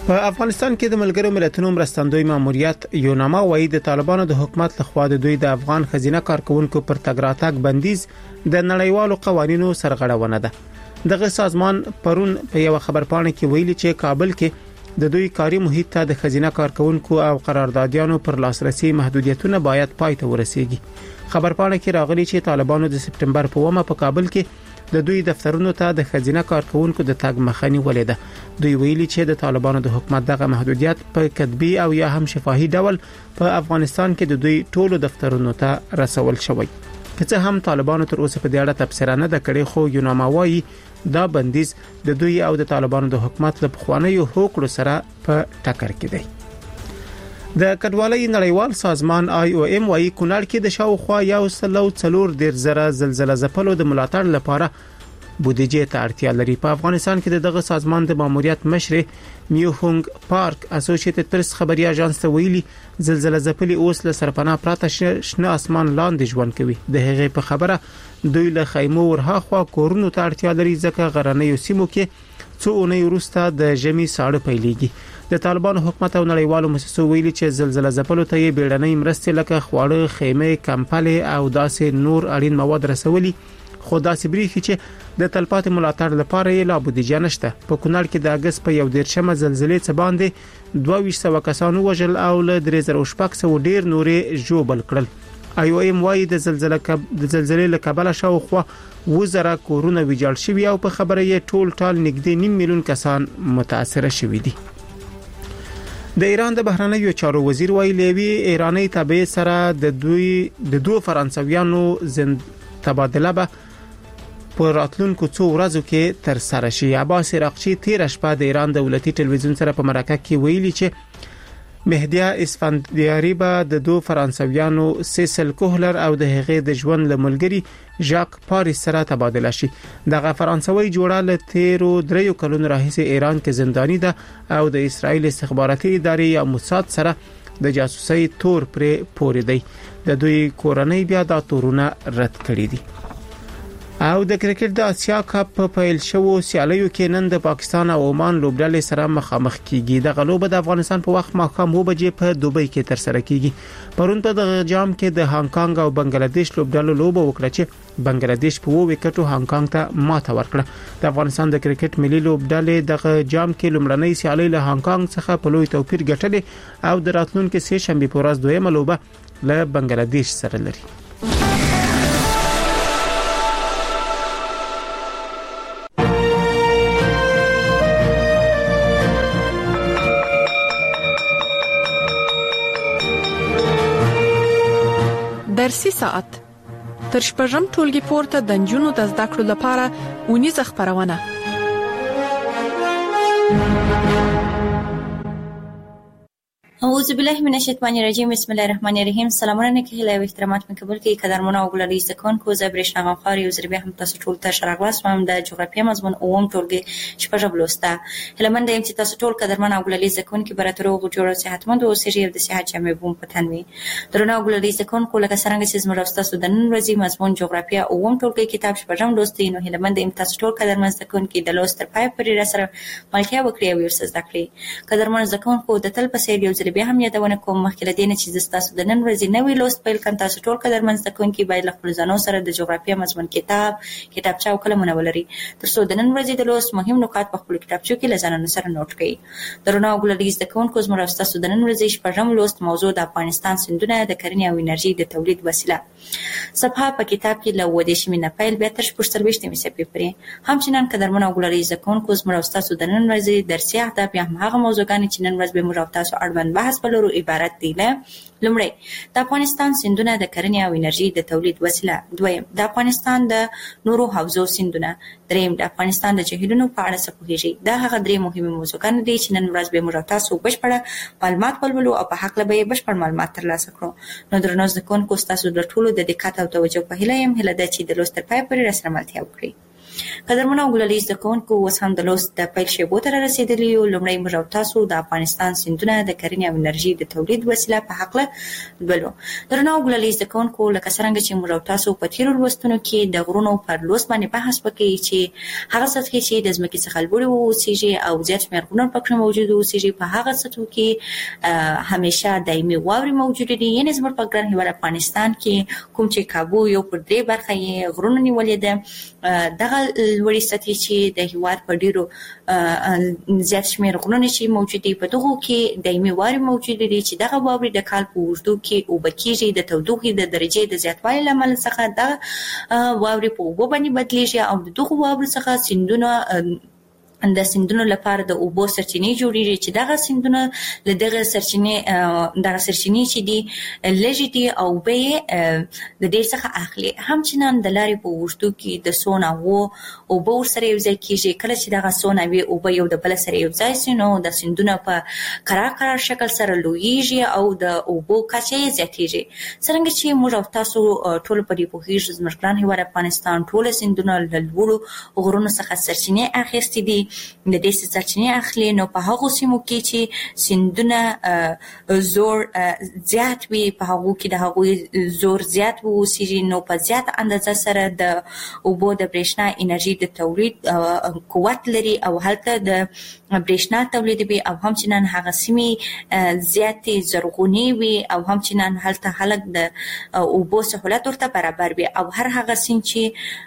په افغانستان کې د ملګرو ملتونو مرستندوی ماموریت یوناما وایي د طالبانو د حکومت لخوا د دوی د افغان خزینه کارکونکو پر تګ راتګ بندیز د نړیوالو قوانینو سرغړونه ده. دغه سازمان پرون په یو خبرپاڼه کې ویلي چې کابل کې د دوی کاري محیط ته د خزینه کارکونکو او قراردادیانو پر لاسرسي محدودیتونه باید پای ته ورسیږي. خبرپاڼه کې راغلي چې طالبانو د سپټمبر په 1 په کابل کې د دوی دفترونو ته د خزینه کارکونکو د تګ مخنی ولیده. دوی ویلي چې د طالبانو د حکومت دغه محدودیت په کتبي او یا هم شفاهي ډول په افغانستان کې د دوی ټولو دفترونو ته رسول شوی. که څه هم طالبانو تر اوسه په دې اړه تبصره نه کړې، خو یوناما وایي دا بندیز د دوی او د طالبانو د حکومت له پخوانیو هوکړو سره په ټکر کې دی. د کډوالۍ نړیوال سازمان IOM وايي کونړ کې د شاوخوا 140 زلزلہ ځپلو د ملاتړ لپاره بودیجه ته اړتیا لري. په افغانستان کې دغه سازمان د ماموریت مشر میوهونګ پارک اسوسییټډ پریس خبري اژانس ته ویلي زلزلہ ځپلي اوس له سرپناه پراته شنه اسمان لاندې ژوند کوي. د هغې په خبره دوی له خیمو ورهاخوا کورونو ته اړتیا لري ځکه غرنیو سیمو کې څو اونۍ وروسته د ژمي ساړه پیلېږي. د طالبانو حکومت او نړیوالو مؤسسو ویلي چې زلزلہ ځپلو ته یې بیړنۍ مرستې لکه خواړه، خیمه، کمپلې او داسې نور اړین مواد رسولي، خو داسې بریښي چې د تلپاتې ملاتړ لپاره یې لا بودیجه نشته. په کونړ کې د اگست په 11 زلزلې څخه باندې 2200 کسانو وژل او له 3600 ډیر نورې ژوبل کړل. IOM وايي د زلزلې له کبله شاوخوا 1000 کورونه ویجاړ شوي او په خبره یې ټول نږدې 9 میلیون کسان متاثر شوي دي. د ایران د بهرنیو چارو وزیر ویلي لوی ایرانی تابع سره د دوه فرانسویانو تبادله به په راتلونکو څو ورځو کې تر سره شي. عباس عراقچی تیر شپه د ایران دولتي ټلویزیون سره په مرکه کې ویلي چې مهدیه اسفندیاری به د دوه فرانسویانو سیسل کوهلر او د هغې د ژوند لملګری ژاک پاریس سره تبادله شي. دغه فرانسوي جوړه له 13 کلونو راهیسې ایران کې زندانی ده او د اسرایل استخباراتي ادارې یا موساد سره د جاسوسي تور پر پورې دی. د دوی کورنۍ بیا دا تورونه رد کړی دي. او د کرکټ د اسیا کپ په پیل شوو سیالیو کې نن د پاکستان او عمان لوبډلې سره مخامخ کیږي. د غلوبه د افغانستان په وخت ماښام 9 بجې په دوبۍ کې تر سره کیږي. پرون په دغه جام کې د هانګ کانګ او بنگلاديش لوبډلو لوبه وکړه چې بنگلاديش په 2 وکټو هانګ کانګ ته ماته ورکړه. د افغانستان د کرکټ ملي لوبډلې دغه جام کې لومړنۍ سیالي له هانګ کانګ څخه په لوی توپیر ګټلې او د راتلونکو سه شنبه په ورځ دویمه لوبه له بنگلاديش سره لري. درسي ساعت تر شپږم ټولګي پورته د نجونو د زده کړو لپاره اونیزه خبرونه. اعوذ بالله من الشیطان الرجیم. بسم الله الرحمن الرحیم. سلامونه نیکی هیله او احترامات مې قبول کړئ. قدرمنو او ګلالي زکونکو زبرش نغم خاري او زربه هم تاسو ټول ته شرغلاس مم د جغرافیه مضمون اوم ټولګي شپږم لوسته. هلمند یم چې تاسو ټول قدرمن او ګلالي زکونکو براترو غوړو صحتمند او سریه د صحت چمه بوم پتنوي. درنو ګلالي زکونکو لکه څنګه چې زموږ تاسو د نن ورځې مضمون جغرافیه اوم ټولګي کتاب شپږم لوستي نو هلمند یم تاسو ټول قدرمن زکونکو د لوست تر پای پورې را سره ملکه وکړي او ورسره زده کړئ. قدرمن زکونکو د تل په سیر یو زربه هم یادونه کوم مخکې لدې نه چې تاسو د نن ورځې نوې لوست پیل کړئ. تاسو ټول قدرمن زده کوونکي باید له خپل ځانو سره د جغرافیه مضمون کتابچه او قلمونه ولري ترڅو د نن ورځې د لوست مهم نکات په خپل کتابچو کې له ځانونو سره نوٹ کړئ. درنو ګلالي زده کوونکو زموږ تاسو د نن ورځې شپږم لوست موضوع د افغانستان سیندونه د کرنې او انرژي د تولید وسیله صفحه په کتاب کې له ودې شمینه پیل به تر 14 صفحې پورې. همچنان قدرمن ګلالي زده کوونکو زموږ تاسو د نن ورځې درسي اهداف یا هغه موضوعګانې چې نن ورځ به موږ تاسو اړوند بحث بلورو عبارت دي. لومړی د افغانستان سیندونه د کرنې او انرژي د تولید وسیله. دویم د افغانستان د نورو حوزو سیندونه. دریم د افغانستان د جهیلونو په اړه څه پوهیږئ. دا هغه درې مهمه موضوعګانې دي چې نن ورځ به موږ تاسو بشپړه معلومات ولولو او په حق لبه بشپړ معلومات ترلاسه کړو. نو درنو زده کوونکو تاسو د ټولو د دقت او توجه په هیله يم. هله ده چې د لوست تر پای پورې راسره ملتیا وکړئ. قدرمنو ګلالي زده کوونکو اوس هم د لوست د پیل شیبو ته رسیدلی یو. لومړی موږ او تاسو د افغانستان سیندونه د کرنې او انرژي د تولید وسیله په حق له ولو. درنو ګلالي زده کوونکو لکه څنګه چې موږ او تاسو په تیرو لوستونو کې د غرونو پر لوست باندې بحث وکړي چې هغه سطحې چې د ځمکې څخه لوړې اوسېږي او زیات شمېر غرونه پکې موجود اوسېږي په هغه سطحو کې همیشه دایمي واورې موجودې دي. یعنې زموږ په ګران هېواد افغانستان کې کوم چې کابو یو پر درې برخه یې غرونه نیولې ده، دغه لوړې سطحې چې د هېواد په ډېرو زیات شمېر غرونه چې موجود دي په دغو کې دایمي واورې موجودې دي چې دغه واورې د کال په اوږدو کې اوبه کېږي. د تودوخې د درجې د زیاتوالي له امله څخه دغه واورې په اوبو باندې بدلېږي او د دغو واورو څخه سیندونو لپاره د اوبو سرچینې جوړېږي چې دغه سیندونه له دغه سرچینې چې دي لږې دي او اوبه یې د دې څخه اخلي. همچنان د لارې په اوږدو کې د څو ناوو اوبه ورسره یو ځای کېږي. کله چې دغه څو ناوې اوبه یو د بل سره یو ځای شي نو د سیندونه په قرار شکل سره لویږي او د اوبو کچه یې زیاتېږي. څرنګه چې موږ او تاسو ټول په دې پوهېږو زموږ ګران هېواد افغانستان ټوله سیندونه له لوړو غرونو څخه سرچینې اخیستې دي. د دې سرچینې اخلي نو په هغو سیمو کې چې سیندونه زور زیات وي، په هغو کې د هغوی زور زیات واوسېږي نو په زیات اندازه سره د اوبو د برېښنا انرژي د تولید قوت لري او هلته د برېښنا تولیدوي او همچنان هغه سیمې زیاتې زرغونې وي او همچنان هلته خلک د اوبو سهولت ورته برابر وي او هر هغه سیند چې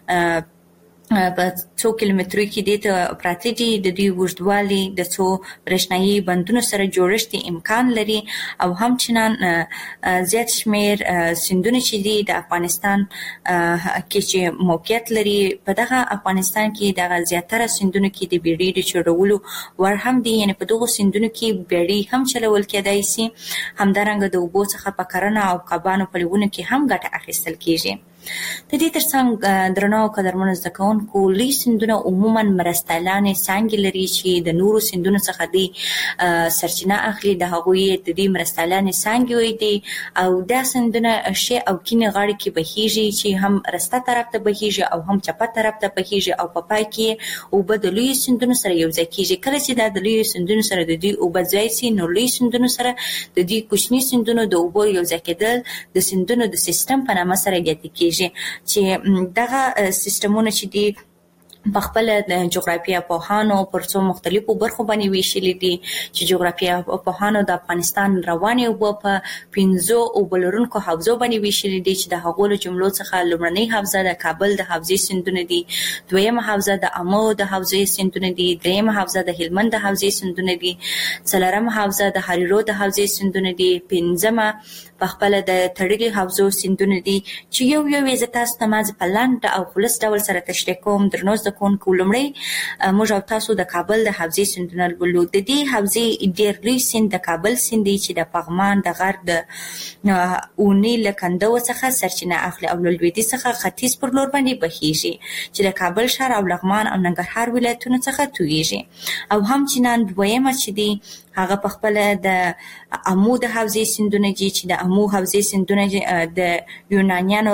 په څو کیلومترو کې دې ته پراته دي د دوی اوږدوالي د څو برېښنایي بندونو سره جوړښت امکان لري او همچنان زیات شمېر سیندونه چې دي د افغانستان کې چې موقعیت لري. په دغه افغانستان کې دغه زیاتره سیندونو کې د بیړۍ د چلولو وړ هم دي، یعنې په دغو سیندونو کې بیړۍ هم چلول کېدای شي. همدارنګه د اوبو څخه په کرنه او کبانو په لوونو کې هم ګټه اخیستل کېږي. د دې ترڅنګ درنو قدرمنو زده کوونکو لوی سیندونه عموما مرستیالانې څانګې لري چې د نورو سیندونو څخه دی سرچینه اخلي. د هغوی د دې مرستیالانې څانګې وي دي او دا سیندونه ښي او کیڼې غاړې کې بهیږي چې هم رسته طرف ته بهیږي او هم چپه طرف ته بهیږي او په پای کې اوبه د لوی سیندونو سره یو ځای کېږي. کله چې دا د لوی سیندونو سره د دوی اوبه ځای شي نو لوی سیندونو سره د دوی کوچني سیندونو د اوبو یو ځای کېدل د سیندونو د سیستم په نامه سره یادې کېږي چې دغه سیستمونه چې دي په خپل د جغرافیه پوهانو پر څو مختلفو برخو باندې ویشلي دي چې جغرافیه پوهانو د افغانستان روانې اوبه په 5 اوبه لرونکو حوزو باندې ویشلي دي چې د هغو له جملو څخه لومړنۍ حوزه د کابل د حوزې سیندونه دي، دویمه حوزه د امو د حوزې سیندونه دي، دریمه حوزه د هلمند د حوزې سیندونه دي، څلورمه حوزه د هریرود د حوزې سیندونه دي، پنځمه په خپل د تړلي حوزو سیندونه دي چې یو یې زه تاسو ته مازې په لنډ او خلص ډول سره تشریح کوم. درنو زده کوونکو لومړی موږ او تاسو د کابل د حوزې سیندونه لولو. د دې حوزې ډېر لوی سیند د کابل سیند دی چې د پغمان د غر د اونۍ له کنډو څخه سرچینه اخلي او له لویدیځ څخه ختیځ پر لور باندې بهیږي چې د کابل ښار او لغمان او ننګرهار ولایتونو څخه تویږي. او همچنان دویمه چې دی هغه په خپل د امو د حوزې سیندونه دي چې د امو حوزې سیندونه د یونانیانو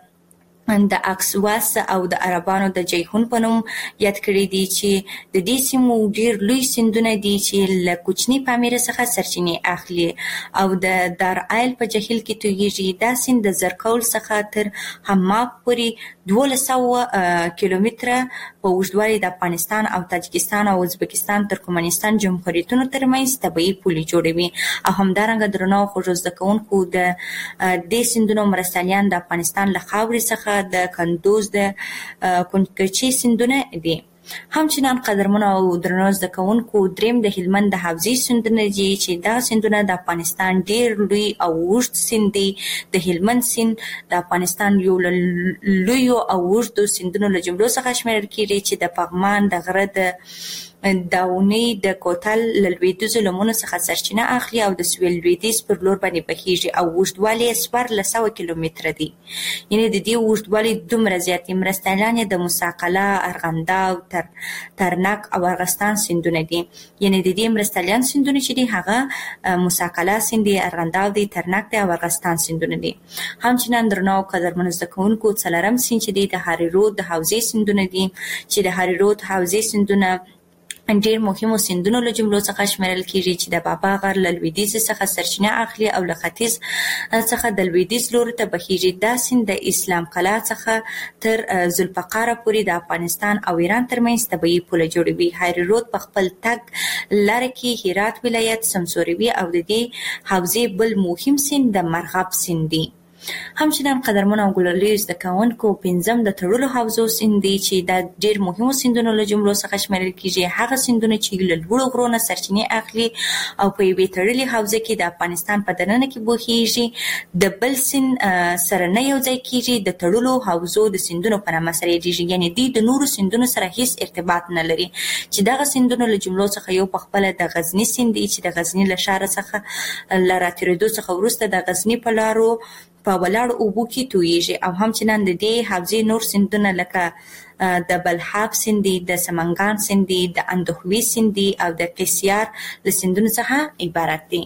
د اکسواس او د عربانو د جیهون په نوم یاد کړي دي چې د دې سیمو ډېر لوی سیندونه دي چې له کوچني پامیره څخه سرچینې اخلي او د دارایل په جهیل کې تویږي. دا سیند د زرکول څخه تر حماق پورې 1200 کیلومتره په اوږدوالي د افغانستان او تاجکستان او ازبکستان ترکمنستان جمهوریتونو ترمنځ طبیعي پولې جوړوي. او همدارنګه درنو خوږو زده کوونکو د دې سیندونو مرستیالان د افغانستان له خاورې څخه د کندوز د کنکچي سیندونه دي. همچنان قدرمنو او درنو زده کوونکو دریم د هلمند د حوزې سیندونه دي چې دا سیندونه د افغانستان ډېر لوی او اوږد سیند دی. د هلمند سیند د افغانستان یو لوی او اوږدو سیندونو له جملو څخه شمیرل کېږي چې د پغمان د غره د داونی د کوتل لویدیځ لمنو څخه سرچینه اخلي او د سویل لویدیځ پر لور باندې بهیږي او اوږدوالی 1400 کیلومتره دی. یعنی د دې اوږدوالی دومره زیات مرستیالان د موسی قلعه، ارغنداو، ترنک او ارغستان سیندونه دي. یعنی د دې مرستیالان سیندونه چې دي هغه موسی قلعه سیند دی، ارغنداو دی، ترنک دی او ارغستان سیندونه دي. همچنان درنو قدرمنو زده کوونکو څلورم سیند چې دی د هاري رود د حوزې سیندونه دي چې د هاري رود حوزې سیندونه ډېر مهمو سیندونو له جملو څخه شمیرل کیږي چې د بابا غر له لویدیځ څخه سرچینه اخلي او له ختیځ څخه د لویدیځ لوري ته بهیږي. دا سیند د اسلام قلعه څخه تر ذوالفقار پورې د افغانستان او ایران ترمنځ طبیعي پوله جوړوي. هاري رود په خپل تګ لاره کې هرات ولایت سمسوروي او د دې حوزې بل مهم سیند د مرغاب سیند دی. همچنان قدرمن او ګلالي زده کوونکو پنځم د تړلو حوزو سیند دی چې د ډېر مهمو سیندونو له جملو څخه شمیرل کیږي. هغه سیندونه چې له لوړو غرونو سرچینې اخلي او په یوې تړلې حوزه کې د افغانستان په دننه کې بهیږي، د بل سیند سره نه یو ځای کیږي، د تړلو حوزو د سیندونو په نامه سره یادیږي. یعنی دوی د نورو سیندونو سره هیڅ ارتباط نه لري چې دغه سیندونو له جملو څخه یو په خپله د غزني سیند دی چې د غزني له ښاره څخه له راتېرېدو څخه وروسته د غزني په لارو په ولاړ اوبو کې تویږي. او همچنان د دې حوزې نور سیندونه لکه د بلحاب سیند دی، د سمنګان سیند دی، د اندخوي سیند دی او د قیصیار له سیندونو څخه عبارت دي.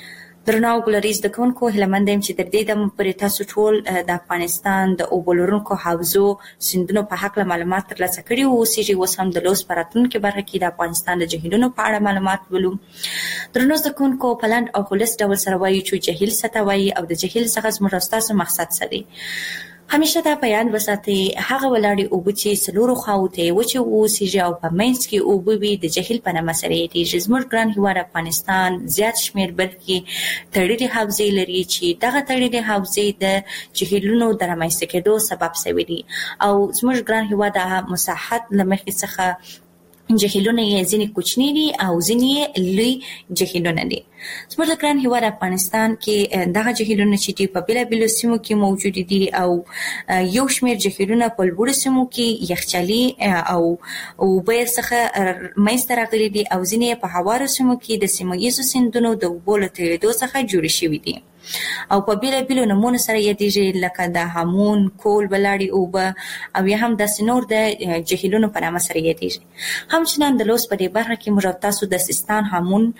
درنو ګلالي زده کوونکو هیله مند یم چې تر دې دمه پورې تاسو ټول د افغانستان د اوبو لرونکو حوزو سیندونو په هکله معلومات ترلاسه کړي اوسیږي. اوس هم د لوست په راتلونکي برخه کې د افغانستان د جهیلونو په اړه معلومات ولو. درنو زده کوونکو په لنډ او خلاص ډول سره وایو چې جهیل څه ته وایي او د جهیل څخه زموږ او ستاسو مقصد څه دی. همیشه دا په یاد وساتئ هغه ولاړې اوبه چې څلورو خواوو ته یې وچې واوسیږي او په منځ کې اوبه وي د جهیل په نامه سره یادیږي. زموږ ګران هېواد افغانستان زیات شمېر بلکې تړلې حوزې لري چې دغه تړلې حوزې د جهیلونو د رامنځته کېدو سبب شوي دي او زموږ ګران هېواد د مساحت له مخې څخه جهیلونه یې ځینې کوچني دي او ځینې یې لوی جهیلونه دي. زموږ د ګران هېواد افغانستان کې دغه جهیلونه چې دي په بېلابېلو سیمو کې موجود دي او یو شمېر جهیلونه په لوړو سیمو کې یخچالي او اوبه یې څخه منځته راغلي دي او ځینې یې په هوارو سیمو کې د سیمه ییزو سیندونو د اوبو له تېرېدو څخه جوړې شوي دي او په بېلابېلو نومونو سره یادېږي لکه د هامون، کول ولاړې اوبه او یا هم داسې نور د جهیلونو په نامه سره یادېږي. همچنان د لوست په دې برخه کې موږ او تاسو د سیستان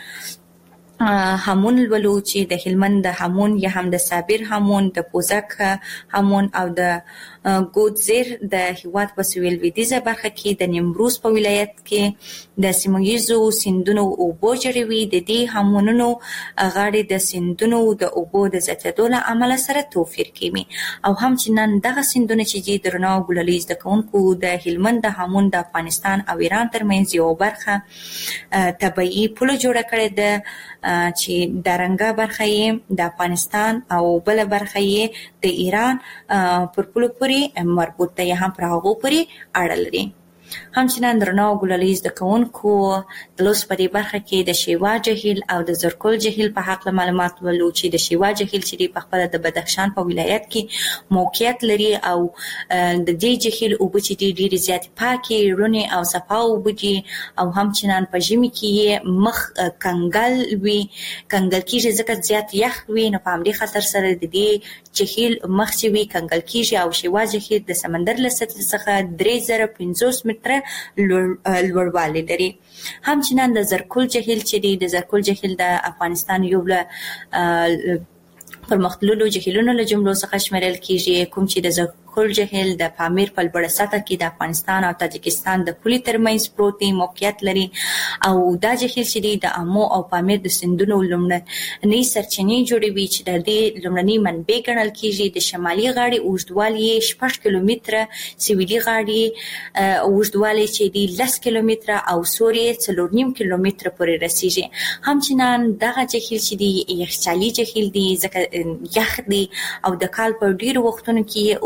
هامون لولو چې د هلمند د هامون یا هم د صابر هامون، د پوزک هامون او د ګودزیر د هېواد په سویل لویدیځه برخه کې د نیمروز په ولایت کې د سیمه ییزو سیندونو اوبو جوړوي. د دې هامونونو غاړې د سیندونو د اوبو د زیاتېدو له امله سره توپیر کوي او همچنان دغه سیندونه چې دي درنو ګلالي زده کوونکو د هلمند د هامون د افغانستان او ایران ترمنځ یو برخه طبیعي پوله جوړه کړې ده چې د رنګه برخه یې د افغانستان او بله برخه یې د ایران پر پولو پورې مربوط ده یا هم پر هغو پورې اړه لري. همچنان درنو ګلالي زده کوونکو د لوست په دې برخه کې د شیوا جهیل او د زرکول جهیل په هکله معلومات ولو چې د شیوا جهیل چې دی په خپله د بدخشان په ولایت کې موقعیت لري او د دې جهیل اوبه چې دي ډېرې زیاتې پاکې، رڼې او صفا اوبه دي او همچنان په ژمي کې یې مخ کنګل کېږي ځکه زیات یخ وي نو په همدې خاطر سره د دې جهیل مخ چې وي کنګل کېږي او شیوا جهیل د سمندر له سطحې څخه 3050 متره لوړوالی لري. همچنان د زرکول جهیل چې دی د زرکول جهیل د افغانستان یو له پرمختللو جهیلونو له جملو څخه شمیرل کیږي کوم چې د زرکول جهیل د پامیر په لوړه سطحه کې د افغانستان او تاجکستان د پولې ترمنځ پروت دی، موقعیت لري او دا جهیل چې دی د امو او پامیر د سیندونو لومړنۍ سرچینې جوړوي چې د دې لومړنۍ منبع ګڼل کیږي. د شمالي غاړې اوږدوالی 6 کیلومتره، سویلي غاړې اوږدوالی چې دی 10 کیلومتره او سور یې 4.5 کیلومتره پورې رسیږي. همچنان دغه جهیل چې دی یخچالي جهیل دی ځکه یخ دی او د کال په ډیرو وختونو کې اوبه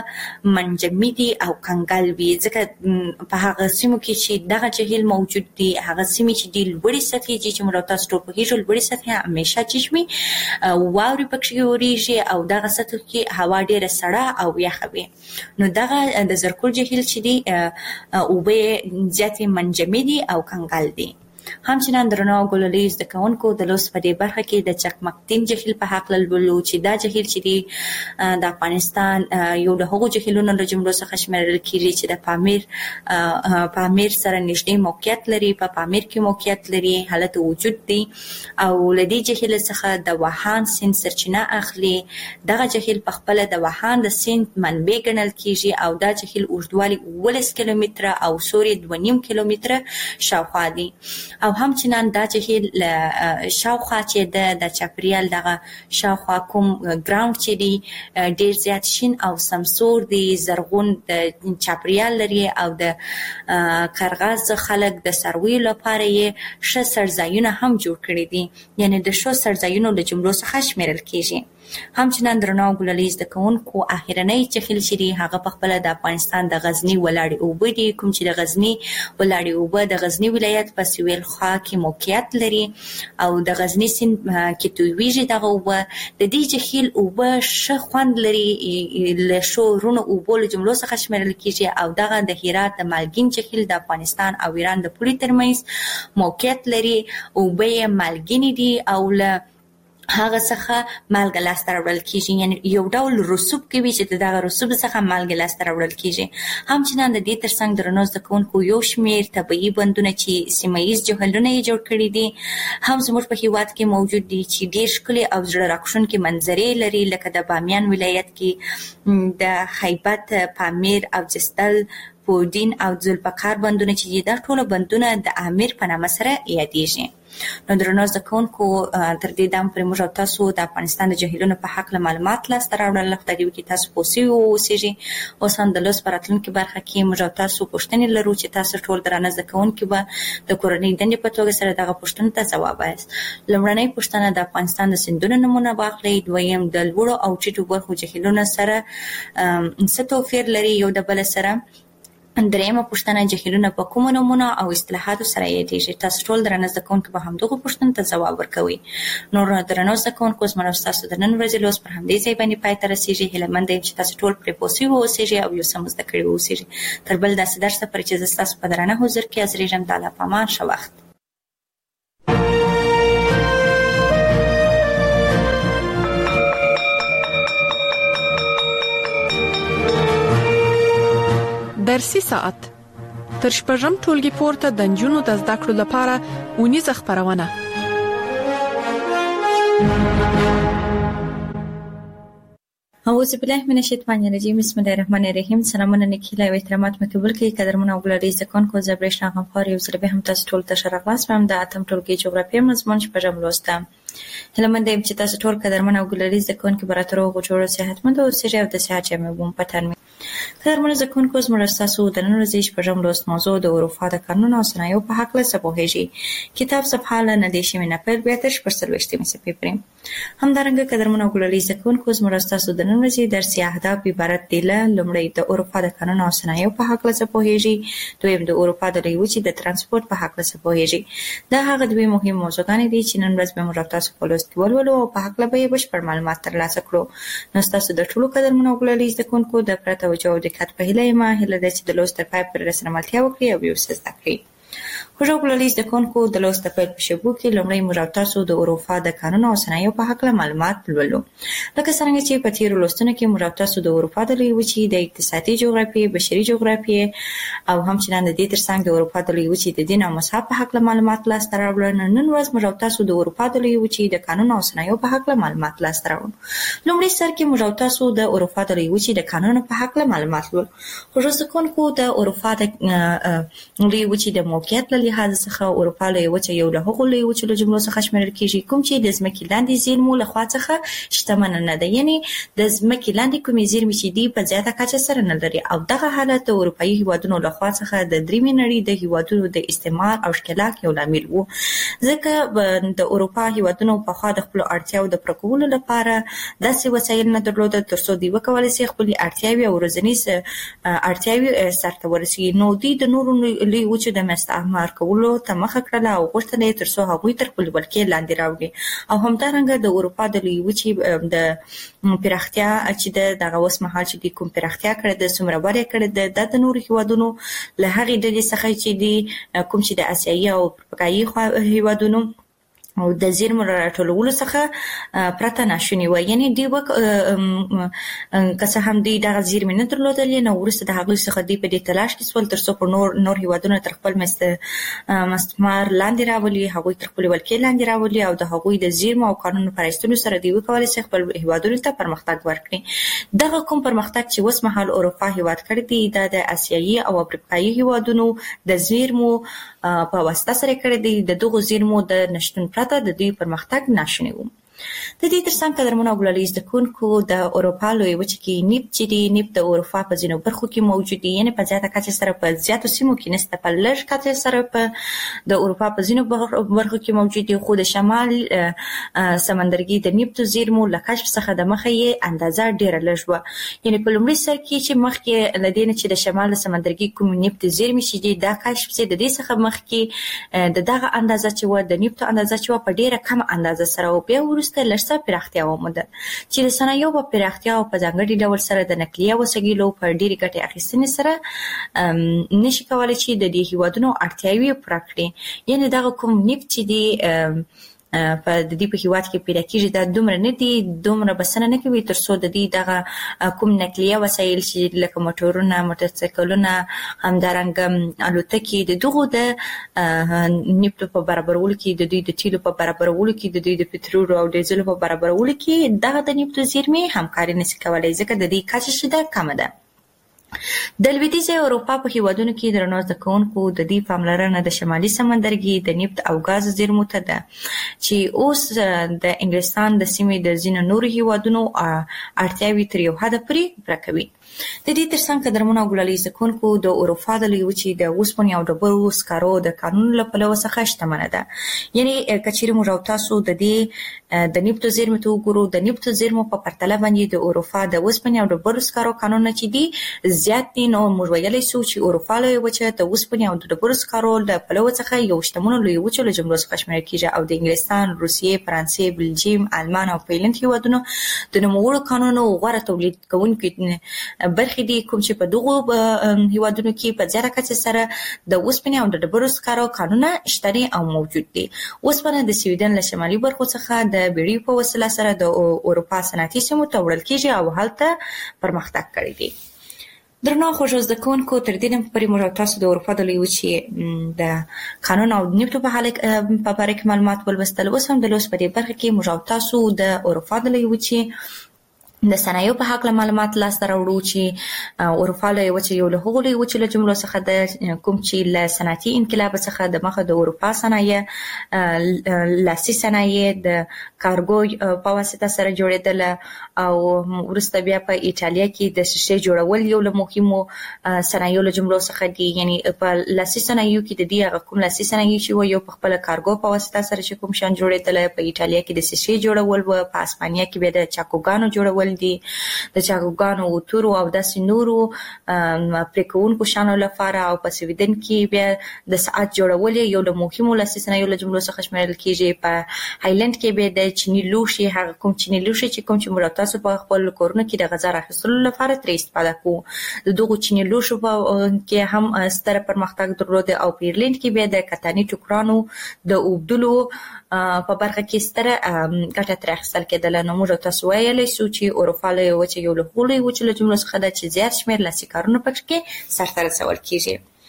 هغه منجمي دي او کنګل وي، ځکه په هغه سیمو کې چې دغه جهیل موجود دي، هغه سیمې چې د لوړې سطحې چې موږ تاسو ټول په هیڅ لوړې سطحې همیشه چشمي واوري پکې اوريږي او دغه سطح کې هوا ډیره سړه او یخه وي. نو دغه د زرکول جهیل چې دی او به ځاتې منجمي دي او کنګل دي. همچنان درنو ګلولي زده کوونکو د لوست په دې برخه کې د چکمکتین جهیل په حق لولو چې دا جهیل چې دی د افغانستان یو د هغو جهیلونو له جملو څخه شمیرل کیږي چې د پامیر سره نږدې موقعیت لري، په پامیر کې موقعیت لري، حالت وجود دی او لدی جهیل څخه د وهان سیند سرچینه اخلي. دغه جهیل په خپل د وهان د سیند منبع ګڼل کیږي او دا جهیل اوږدوالی 19 کیلومتره او سوري 2.5 کیلومتره شاوخوا دی. او همچنان دا جهیل شاوخوا چې د چاپریال دغه شاوخوا کوم ګراوند چې دی ډیر زیات شین او سمسور دی، زرغون د چاپریال لري او د کارغاز خلک د سروي لپاره یې ښه سرځایونه هم جوړ کړي دي، یعنی د ښو سرځایونو له جملو څخه شمیرل کیږي. همچنان درنو ګلولي زده کوونکو اخرنۍ جهیل چې دی هغه په خپل د افغانستان د غزنی ولاړې اوبه دي، کوم چې د غزنی ولاړې اوبه د غزنی ولایت په سویل خوا کې موقعیت لري او د غزنی سیند کې تویږي دغه اوبه. د دې جهیل اوبه ښه خوند لري، له ښو رونو اوبو له جملو څخه شمیرل کیږي او دغه د هرات د مالګین جهیل د افغانستان او ایران د پولې ترمنځ موقعیت لري. اوبه یې مالګینې دي او له هغه څخه مالګه لاسته راوړل کیږي، یعنی یو ډول رسوب کوي چې دغه رسوب څخه مالګه لاسته راوړل کیږي. همچنان د دې ترڅنګ درنو زده کوونکو یو شمیر طبیعي بندونه چې سیمه ییز جهیلونه یې جوړ کړي دي هم زموږ په هیواد کې موجود دي چې ډیر ښکلي او زړه راښکونکي منظرې لري، لکه د بامیان ولایت کې د خیبت، پامیر او جستل، پودین او ذوالفقار بندونه چې دا ټول بندونه د امیر په نامه سره یادېږي. نو درنو زده کوونکو تر دې دم پرې موږ تاسو د افغانستان د جهیلونو په حق معلومات لاسته راوړل، خدای دې وکړي تاسو پوه سوي اوسئ. اوس هم د لوست په راتلونکي برخه کې موږ تاسو پوښتنې لرو چې تاسو ټول درانه زده کوونکي به د کورنۍ دندې په توګه سره دغه پوښتنو ته ځواب وایاست. لومړنۍ پوښتنه د افغانستان د سیندونو نومونه واخلئ. دویم د لوړو او ټیټو برخو جهیلونو سره څه توپیر لري یو د بل سره. دریمه پوښتنه جهیلونه په کومو نومونو او اصطلاحاتو سره یادېږي. تاسو ټول درنه زده کوونکي به همدغو پوښتنو ته ځواب ورکوئ. نور درنو زده کوونکو زما ستاسو د نن ورځې لوست پر همدې ځای باندې پای ته رسیږي. هیله مند یم چې تاسو ټول پرې پوه سوي واوسئ او یو څه مو زده کړي واوسئ. تر بل داسې درسه پورې چې زه ستاسو په درانه حضور کې حاضرېږم، د الله په امان، ښه وخت. درسي ساعت تر شپږم ټولګي پورته د نجونو د زده کړو لپاره اونیزه خبرونه. اعوذ بالله من الشیطان الرجیم، بسم الله الرحمن الرحیم. سلامونه نیکیله او احترامات مقبول کړئ قدرمن او ګلالي زکون کو زبرشنا غفار یو زره به هم تاسو ټول ته شرغلاس هم د اتم ټولګي جغرافیه مضمون شپږم لوسته. هله مند یم چې تاسو ټول قدرمن او ګلالي زکون کې براترو غوړو صحتمند او سره او د صحت جامع بوم پتن. قدرمن زکون کو زموږ تاسو د نن ورځې شپږم لوست موضوع د اروپا د قانون او صنایعو په حق له سپوهیږي. کتاب صفحه له ندیش من اپل بیاتش پر سروشتي مې سپیپریم. همدارنګه قدرمن او ګلالي زکون کو زموږ تاسو د نن ورځې درسي اهداف عبارت دي له لومړی د اروپا د قانون او صنایعو په حق له سپوهیږي، دویم د اروپا د لوی وچې د ترانسپورت په حق له سپوهیږي. دا هغه دوه مهم موضوعات دي چې نن ورځ به موږ تاسو په لوست کې ولولو او په حق له به بشپړ معلومات ترلاسه کړو. نو تاسو د ټولو قدرمن او ګلالي زکون کو د پرته او جو دقت په هیله ما هیله ده چې د لوست په پای پر رسنه ملتیا وکړي او یو څه زده کړئ. خوږو ګلالي زکونکو د لوست په شبو کې لومړی موږ تاسو د اروپا د قانون او صنایعو په حق له معلومات ولولو. لکه څنګه چې په تیر لوستونو کې موږ تاسو د اروپا د لوی وچې د اقتصادي جغرافیې، بشري جغرافیې او همچنان د دې ترڅنګ د اروپا د لوی وچې د دین او مذهب په حق له معلومات لاسته راوړل. نن ورځ موږ تاسو د اروپا د لوی وچې د قانون او صنایعو په حق له معلومات لاسته راوړو. لومړی سر کې موږ تاسو د اروپا د لوی وچې د قانون په حق له معلومات ولولو. خوږو زکونکو د اروپا د لوی وچې د موقعیت له لحاظ څخه اروپا لویه وچه یو له هغو لویو وچو له جملو څخه شمیرل کیږي کوم چې د ځمکې لاندې زیرمو له خوا څخه شتمن نه ده، یعنی د ځمکې لاندې کومې زیرمې چې دي په زیاته کچه سره نه لري، او دغه حالت د اروپایي هیوادونو له خوا څخه د دریمې نړۍ د هیوادونو د استعمار او ښکېلاک یو لامل و، ځکه د اروپا هیوادونو پخوا د خپلو اړتیاوو د پوره کولو لپاره داسې وسایل نه درلودل ترڅو دوی وکولی شي خپلې اړتیاوې او ورځنیز اړتیاوې سرته ورسوي. نو دوی د نورو لویو وچو د استعمار کولو ته مخه کړله او غوښتل یې ترڅو هغوی تر خپلې ولکې لاندې راوړي، او همدارنګه د اروپا د لویې وچې د پراختیا چې دغه اوس مهال چې کوم پراختیا کړې ده، څومره وده کړې ده، د نورو هیوادونو له هغې ډلې څخه چې دي کوم چې د اسیایي او افریقایي هیوادونو او د زیرمو راټولولو څخه پرته ناشونې وه، یعنی دوی که څه هم دوی دغه زیرمې نه درلودلې، نو وروسته د هغوی څخه دوی په دې تلاش کې سول ترڅو په نور هیوادونه تر خپل مستعمر لاندې راولي، هغوی تر خپلې ولکې لاندې راولي، او د هغوی د زیرمو او قانونو په رایستلو سره دوی وکولی شي خپل هیوادونو ته پرمختګ ورکړي. دغه کوم پرمختګ چې اوس مهال اروپا هیواد کړی دی، دا د اسیایي او افریقایي هیوادونو د زیرمو په واسطه سره کړی دی. د دغو زیرمو د نشتون پرته د دوی پرمختګ ناشونی و. د دې ترڅنګ قدرمنو او ګلالي زده کوونکو د اروپا لویې وچې کې نفت چې دی، نفت د اروپا په ځینو برخو کې موجود دی، یعنی په زیاته کچه سره په زیاتو سیمو کې نشته، په لږ کچه سره په د اروپا په ځینو برخو کې موجود دی، خو د شمال سمندرګي د نفتو زیرمو له کشف څخه د مخه یې اندازه ډېره لږ وه، یعنی په لومړي سر کې چې مخکې له دې نه چې د شمال سمندرګي کوم نفت زیرمې چې دي دا کشف شي، د دې څخه مخکې د دغه اندازه چې وه د نفتو اندازه چې وه په ډېره کمه اندازه سره و، بیا وروسته لږ څه پراختیا وموندل چې د صنایعو په پراختیا او په ځانګړي ډول سره د نقلیه وسایلو په ډېرې ګټې اخیستنې سره نشي کولی چې د دې هیوادونو اړتیاوې پوره کړي، یعنی دغه کوم نفت چې دی په د دې په هیواد کې پیدا کېږي دا دومره نه دي، دومره بسنه نه کوي ترڅو د دې دغه کوم نقلیه وسایل چې لکه موټرونه، موټرسایکلونه، همدارنګه الوتکې، د دغو د نفتو په برابرولو کې، د دوی د تیلو په برابرولو کې، د دوی د پټرولو او ډیزلو په برابرولو کې دغه د نفتو زیرمې همکاري نشي کولی، ځکه د دې کچه چې ده کمه ده. د لویدیځې اروپا په هیوادونو کې درنو زده کوونکو د دې پاملرنه د شمالي سمندرګي د نفت او ګاز زیرمو ته ده چې اوس د انګلستان د سیمې د ځینو نورو هیوادونو اړتیاوې تر یو حده پورې پوره کوي. د دې ترڅنګ قدرمنو او ګلالي زده کوونکو د اروپا د لویې وچې د اوسپنې او ډبرو سکارو د قانون له پلوه څخه شتمنه ده، یعنی که چیرې موږ او تاسو د دې د نفتو زیرمې ته وګورو، د نفتو زیرمو په پرتله باندې د اروپا د اوسپنې او ډبرو سکارو قانونونه چې دي زیات دي، نو موږ ویلی سو چې اروپا لویه وچه د اوسپنې او د ډبرو سکارو له پلوه څخه یو شتمنو لویو وچو له جملو څخه شمیرل کیږي، او د انګلستان، روسیې، فرانسې، بلجیم، آلمان او فنلنډ هیوادونو د نوموړو قانونونو غوره تولید کوونکي برخې دي، کوم چې په دغو هیوادونو کې په زیاته کچه سره د اوسپنې او د ډبرو سکارو قانونونه شته دي او موجود دي. اوسپنه د سویډن له شمالي برخو څخه د بیړیو په وسیله سره د اروپا صنعتي سیمو ته وړل کیږي او هلته پرمختګ کړی دی. درنو خوږو زده کوونکو، تر دې نه پورې موږ تاسو د اروپا د لویې وچې د قانون او نفتو په باره کې معلومات ولوستل. اوس هم د لوست په دې برخه کې موږ تاسو د اروپا د لویې وچې د صنایعو په هکله معلومات لاسته راوړو چې اروپا لویه وچه یو له هغو لویو وچو له جملو څخه ده کوم چې له صنعتي انقلاب څخه د مخه د اروپا صنایع، لاسي صنایع د کارګو په واسطه سره جوړېدله، او وروسته بیا په ایټالیا کې د شیشې جوړول یو له مهمو صنایعو له جملو څخه دي، یعنی په لاسي صنایعو کې د دې هغه کوم لاسي صنایع چې وه یو په خپله کارګو په واسطه سره چې کوم شیان جوړېدله، په ایټالیا کې د شیشې جوړول وه، په اسپانیا کې بیا د چاکوګانو جوړول دي، د چاکوګانو، اوتورو او داسې نورو پرېکوونکو شیانو لپاره، او په سویډن کې بیا د ساعت جوړول یو له مهمو لاسي صنایعو له جملو څخه شمیرل کیږي. په هایلند کې بیا د چیني لوښي، هغه کوم چیني لوښي چې کوم چې موږ تاسو په خپل کورونو کې د غذا راخیستلو لپاره ترې استفاده کوو، د دغو چیني لوښو کې هم ستره پرمختګ درلود، او په ایرلند کې بیا د کتاني ټوکرانو د اوبدلو په برخه کې ستره ګټه ترې اخیستل کېدله. نو موږ تاسو ویلی سو چې اروپا لویه وچه یو له هغو لویو وچو له جملو څخه ده چې زیات شمېر لاسي کارونه پکې سرته رسول کېږي.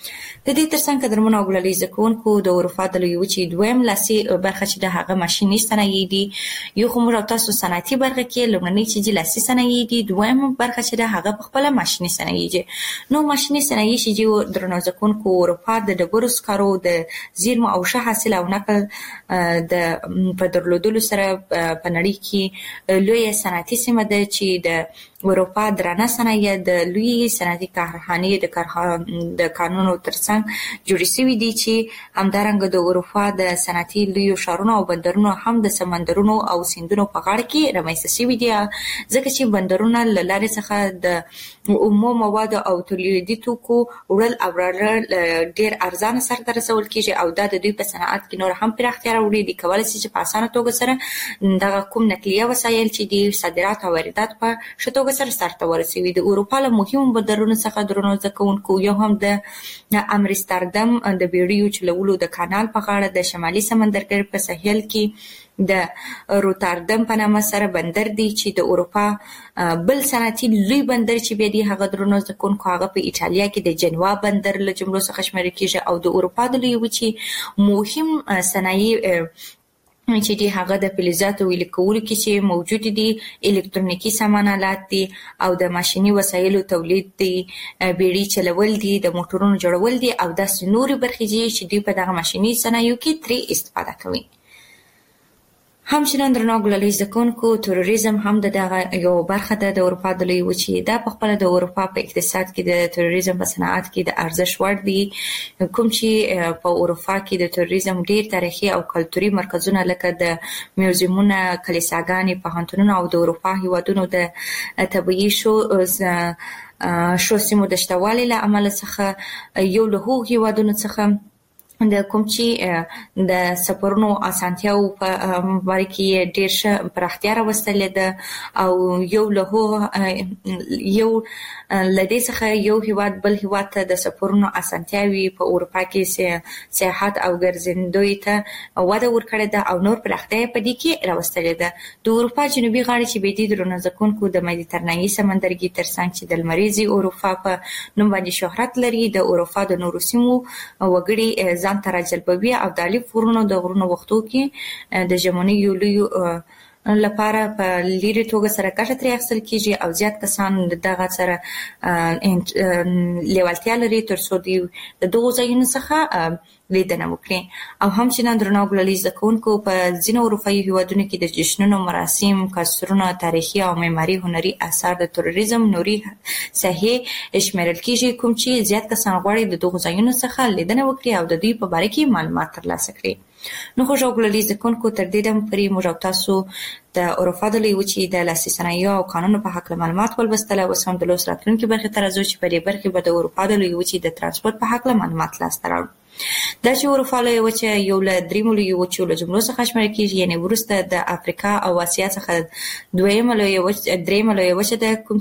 د دې ترڅنګ قدرمن او ګلالي زکونکو د اروپا د لوی وچې دویم لاسي برخه چې د هغه ماشيني صنایع دي یو خو موږ تاسو صنعتي برخه کې لومړنۍ چې لاسي صنایع دي دویم برخه چې د هغه په خپل ماشيني صنایع دي نو ماشيني صنایع چې درنو زکونکو اروپا د ډبرو سکرو د زیرمو او ښه حاصل او نقل د په درلودلو سره په نړۍ کې لوی صنعتي سیمه ده چې د اروپا درانه صنایع د لوی صنعتي کارخانې د قانونو ترڅنګ جوړې شوې دي چې همدارنګه د اروپا د صنعتي لوی شهرونو او بندرونو هم د سمندرونو او سیندونو په غاړه کې رامنځته شوي دي ځکه چې بندرونه له لارې څخه د عمومي موادو او تولیدي توکو وړل او راوړل ډېر ارزانه سرته رسول کېږي او دا د دوی په صنعت کې نور هم پراختیا راوړي دي کولای شي چې په اسانه توګه سره دغه کوم نقلیه وسایل چې دي صادرات او واردات په ښه توګه سره ورسوي د اروپا له مهمو بندرونو څخه درنو زکونکو یو هم د امستردام د بیړیو چلولو د کانال په غاړه د شمالي سمندرګي په ساحل کې د روتردام په نامه سره بندر دی چې د اروپا بل صنعتي لوی بندر چې به دی هغه درنو زکونکو هغه په ایتالیا کې د جنوا بندر له جملو څخه شمېرل کېږي او د اروپا د لوی وچې مهم صنایع چې دی هغه د فلزاتو ویل کولو کې چې موجود دي الکترونیکی سامانالات دي او د ماشيني وسایلو تولید دي بیړۍ چلول دي د موټرونو جوړول دي او د نوري برخې چې دی په دغه ماشيني صنایعو کې ترې استفاده کوي همچنان درنو ګلالي زکونکو تروریزم هم دغه یو برخه ده د اروپا د لوی وچې دا په خپل د اروپا په اقتصاد کې د تروریزم په صنعت کې د ارزښت وړ دي کوم چې په اروپا کې د تروریزم ډیر تاریخي او کلتوري مرکزونه لکه د میوزیمونه کلیساګانې پوهنتونونه او د اروپا هیوادونو د طبيعي شو سیمو د شتوالي له امله څخه یو له هغو هیوادونو څخه د کوم چې د سفرونو اسانتیاو په باره کې ډېر ښه پراختیا راوستلې ده او یو لدې څخه یو هیواد بل هیواد ته د سفرونو اسانتیاوي په اروپا کې سیاحت او ګرځندوی ته وده ورکړې ده او نور پراختیا په دې کې راوستلې ده د اروپا جنوبي غاړه چې به دي درنو زکونکو د مدیترانه‌ای سمندرګي ترڅنګ چې د لمریزي اروپا په نوم باندې شهرت لري د اروپا د نورو سیمو وګړي ځان ته راجلبوي او د الف ورونو د غرونو وختو کې د ژمنۍ یولیو لپاره په لیري توګه سره ګټه ترې اخیستل کېږي او زیات کسان دغه سره لیوالتیا لري ترڅو د دغو ځایونو څخه لیدنه وکړي او همچنان درنو ګلالي زکونکو په ځینو اروپایي هیوادونو کې د جشنونو مراسم کاسترونه تاریخي او معماري هنري اثار د تروریزم نوري ساحې شمیرل کېږي کوم چې زیات کسان غواړي د دغو ځایونو څخه لیدنه وکړي او د دوی په باره کې معلومات ترلاسه کړي نو خو ګلالي زکونکو تر دې دم پرې موږ تاسو د اروپا د لوی وچې د لاسي صنایعو او قانونو په حق معلومات ولوستل او سم د لوست راتلونکي برخه تر ازو چې په دې برخه به د اروپا د لوی وچې د ترانسپورت په حق معلومات لاسته راوړو دا چې اروپا لوی وچې یو له درېمو لوی وچو له جملو څخه شمېرل کېږي یعنې وروسته د افریقا او اسیا څخه درېیمه لوی وچه ده کوم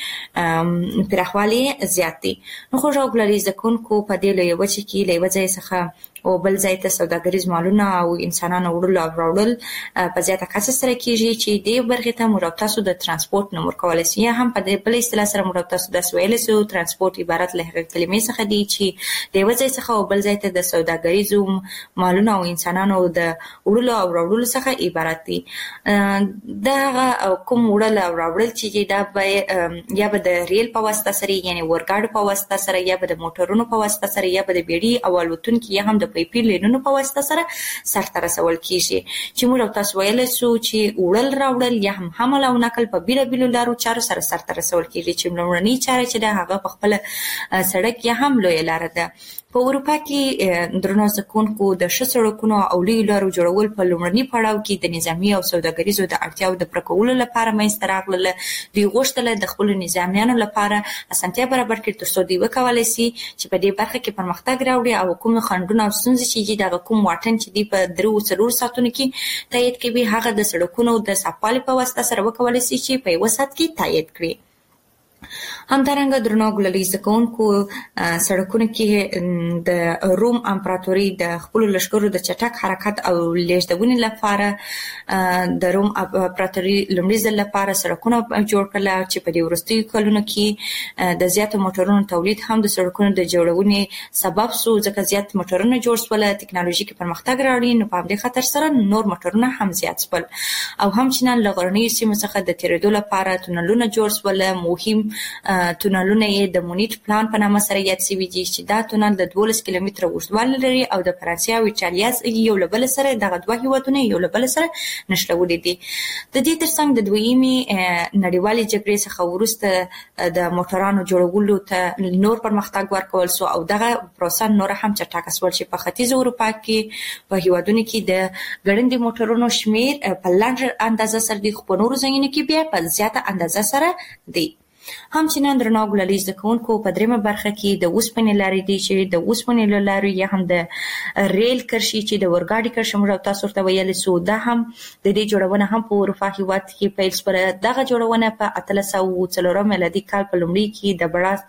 چې پراخوالی زیات دی نو خو ګلالي زکونکو په دې لوی وچې کې له یوه ځای څخه او بل ځای ته سوداګریز مالونه او انسانانو وړل او راوړل په زیاته کچه سره کېږي چې دې برخې ته موږ تاسو د ترانسپورت نوم ورکولی شو یا هم په دې بل اصطلاح سره موږ تاسو داسې ویلی شو ترانسپورت عبارت له هغې کلمې څخه دی چې د یوه ځای څخه او بل ځای ته د سوداګریزو مالونو او انسانانو د وړلو او راوړلو څخه عبارت دی دا هغه کوم وړل او راوړل چې دا به یا به د ریل په واسطه سره یعنې اورګاډو په واسطه سره یا به د موټرونو په واسطه سره یا به د بیړۍ او الوتونکي یا هم د پیپي لینونو په واسطه سره سرته رسول کیږي چې موږ تاسو ویل شو چې وړل راوړل یا هم حمل او نقل په بیلابیلو لارو چارو سره سرته رسول کیږي چې لومړنۍ چاره چې ده هغه په خپل سړک یا هم لوی لار ده په اروپا کې درنو زکونکو د ښه سړکونو او لویو لارو جوړول په لومړني پړاو کې د نظامي او سوداګریزو د اړتیاو د پوره کولو لپاره منځته راغلل دوی غوښتل د خپلو نظامیانو لپاره اسانتیا برابر کړي ترڅو دوی وکولی شي چې په دې برخه کې پرمختګ راوړي او کوم خنډونه او ستونزې چې دغه کوم واټن چې دی په 3-4 ساعتونو کې تایید کوي هغه د سړکونو د صفوالي په واسطه سره وکولی شي چې په یو ساعت کې تایید کړي همدارنګه درنو ګلالي زکونکو سړکونو کې د روم امپراتوري د خپل لشکرو د چټک حرکت او لیږدونې لپاره د روم امپراتوري لومړي ځل لپاره سړکونه جوړ کړل چې په دې وروستیو کلونو کې د زیاتو موټرونو تولید هم د سړکونو د جوړونې سبب شو ځکه زیات موټرونه جوړ شول ټکنالوژیکي پرمختګ راوړي نو په دې خاطر سره نور موټرونه هم زیات شول او هم چې نن لغړنۍ سیمه څخه د تیرېدو لپاره تونلونه جوړ شول مهم تونلونه یې د مونیټ پلان په نامه سره یاد شوي دي چې دا تونل د 12 کیلومتره اوږدوالی لري او د فرانسې او ایټالیا یو له بل سره دغه دوه هیوادونه یو له بل سره نښلولي دي د دې ترڅنګ د دویمې نړیوالې جګړې څخه وروسته د موټرانو جوړولو ته نور پرمختګ ورکول شو او دغه پروسه نور هم چټکه شول چې په ختیځ اروپا کې په هیوادونو کې د ګړندي موټرونو شمیر په لنډه اندازه سره د خپلورو ځایونو کې بیا په زیاته اندازه سره دی هم چې نن درنو ګلالي زکونکو په دریمه برخه کې د اوسپنې لارې دي چې د اوسپنې لارې یا هم د ریل کرښې چې د ورګاډي کرښه موږ تاسو ته ویل سو دا هم د دې جوړونه هم په اروپا هیواد کې پیل شوه دغه جوړونه په 1304 میلادي کال په لومړي کې د براس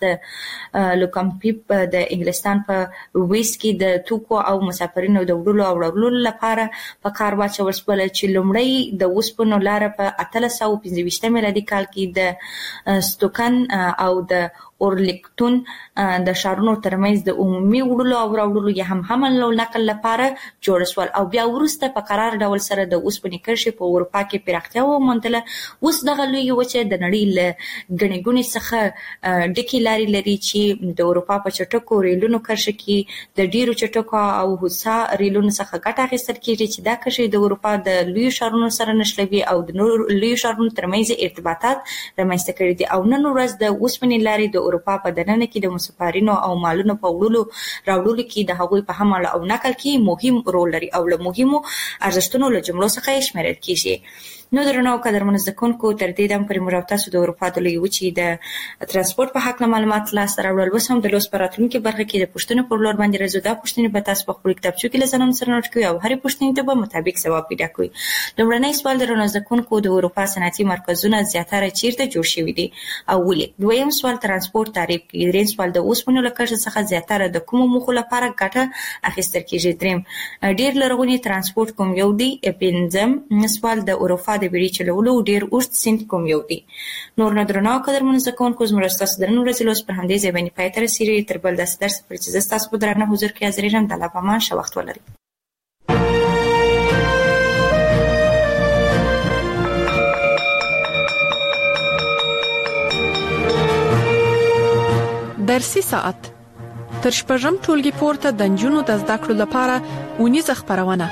د لوکمپیپ د انګلستان په ویس کې د توکو او مسافرینو د وړلو او وړلو لپاره په کار واچول شول چې لومړی د اوسپنو لار په 1325 میلادي کال کې د ستوکن او د اورلیکتون د شارونو ترمنځ د عمومي وړلو او راوړلو یا هم حمل او نقل لپاره جوړ شول او بیا وروسته په قرار ډول سره د اوسپنې کرښې په اروپا کې پراختیا وموندله اوس دغه لوی وچه د نړۍ له ګڼې ګوڼې څخه ډکې لارې لري چې د اروپا په چټکو ریلونو کرښه کې د ډیرو چټکو او هوسا ریلونو څخه ګټه اخیستل کیږي چې دا کرښې د اروپا د لوی شارونو سره نښلوي او د نور لوی شارونو ترمنځ ارتباطات رامنځته کړي دي او نن ورځ د اوسپنې لارې د اروپا په دننه کې د مسافرینو او مالونو په وړلو راوړلو کې د هغوی په حمل او نقل کې مهم رول لري او له مهمو ارزښتونو له جملو څخه یې شمیرل کیږي نو درنو قدرمنو زکونکو تر دې دم پر موږ تاسو د اروپا د لوی وچې د ترانسپورت په حق معلومات لاس راوړل وسم د لوس پراتونکو برخه کې د پښتنو پر لور باندې راځو دا پښتنې په تاسو په خپل کتابچو کې لزنم سره نوٹ کوي او هر پښتنې ته به مطابق ځواب پیدا کوي لومړنی سوال درنو زکونکو د اروپا صنعتي مرکزونه زیاتره چیرته جوړ شوي دي او ولې دویم سوال ترانسپورت تعریف کوي دریم سوال د اوسپنو لکه څخه زیاتره د کوم موخو لپاره ګټه اخیستل کیږي دریم ډیر لرغونی ترانسپورت کوم یو دی پنځم سوال د اروپا د بیړۍ چلولو ډیر اوږد سیند کوم یو دی نور نه درنو قدرمنو زکونکو زموږ تاسو درنو ورځې لوس پر همدې ځای باندې پای ته رسیدي تر بل داسې درس پر چې تاسو په درنه حضور کې حاضر یم د الله په امان ښه وخت ولرئ درسي ساعت تر شپږم ټولګي پورته د نجونو د زده کړو لپاره اونیزه خبرونه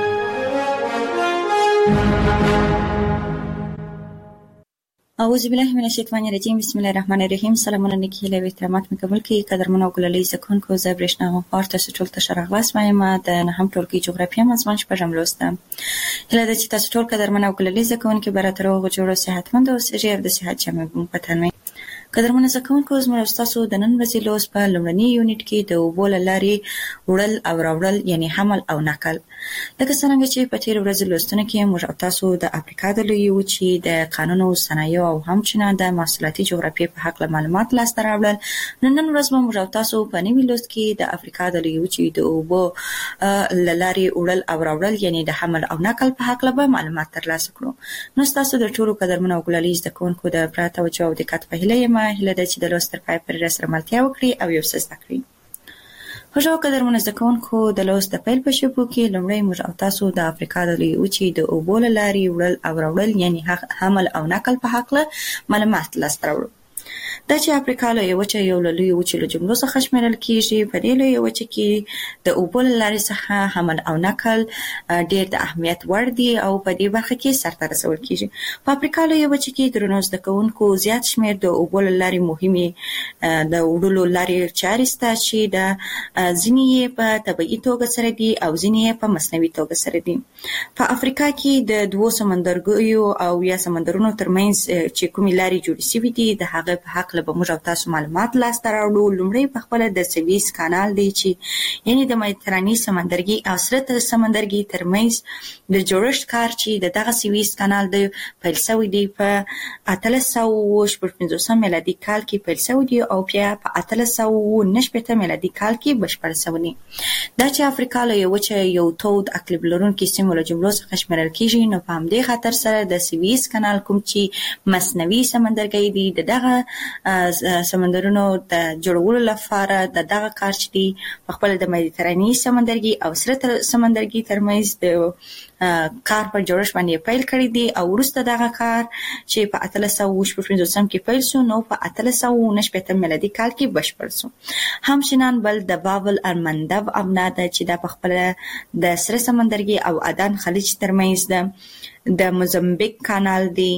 اعوذ بالله من الشیطان الرجیم بسم الله الرحمن الرحیم سلامونه نیکی له احترامات مې قبول کړئ قدرمنو ګلالي زکونکو زبرشنا غوړ تاسو ټول ته شرغلاس وایم د نهم ټولګي جغرافیه مضمون شپږم لوستم هله د چې تاسو ټول قدرمنو ګلالي زکونکو براتر او جوړو صحتمند او سجیب د صحت جامع په تنمه قدرمنو زکونکو زموږ تاسو د نن ورځې لوس په لومړني یونټ کې د اوبو لارې وړل او راوړل یعنی حمل او نقل لکه څنګه چې په تیر ورځ لوستونه کې موږ تاسو د افریقا د لوی وچې د قانون او صنایع او همچنان د محصولاتي جغرافیې په حق معلومات لاس ته راوړل نن ورځ موږ تاسو په نوي لوست کې د افریقا د لوی وچې د اوبو لارې وړل او راوړل یعنی د حمل او نقل په حق به معلومات ترلاسه کړو نو تاسو د ټولو قدرمنو ګلالي زکونکو د پراته او جواب دقت په هیله هله د چې د لوست تر پای پورې سره ملتیا وکړي او یو څه زده کړئ خوشو قدرمنو زکونکو د لوست د پیل په شپو کې لومړی موږ تاسو د افریقا د لوی وچې د اوبو لارې وړل او راوړل یعنی حمل او نقل په حق معلومات لاس ته راوړو دا چې افریقا له یو چې یو لوی وچې له جملو څخه شمیرل کیږي په دې لوی وچې کې د اوبو لارې څخه حمل او نقل ډېر د اهمیت وړ دي او په دې برخه کې سرته رسول کیږي په افریقا له یو چې کې درنو زده کوونکو زیات شمیر د اوبو لارې مهمه د وړلو لارې چارې سته چې د ځینې په طبيعي توګه سره دي او ځینې په مصنوعي توګه سره دي په افریقا کې د دوه سمندرګیو او یا سمندرونو ترمنځ چې کومې لارې جوړې شوې دي د هغه په حق له موږ او تاسو معلومات لاسته راوړو. لومړی په خپل د سویس کانال دی چې یعنی د مدیترانې سمندرګي او سره سمندرګي ترمنځ د جوړښت کار چې دغه سویس کانال د پیل شوی دی په 1850 میلادي کال کې پیل شوی دی او بیا په 1890 میلادي کال کې بشپړ شوی دی. دا چې افریقا له یو تود اقلیم لرونکي سیمو له جملو څخه شمیرل کیږي، نو په همدې خاطر سره د سویس کانال کوم چې مصنوعي سمندرګي دی دغه سمندرونو د جوړولو لپاره دغه کار چې دی په خپل د مدیترانې سمندرګي او سره سمندرګي ترمنځ د کار په جوړښت باندې پیل کړی دی او وروسته دغه کار چې په 1850 کې پیل شو نو په 1890 میلادي کال کې بشپړ شو. همچنان بل د بابل المندب ابنا ده چې د خپل د سره سمندرګي او عدن خلیج ترمنځ د موزمبیک کانال دی،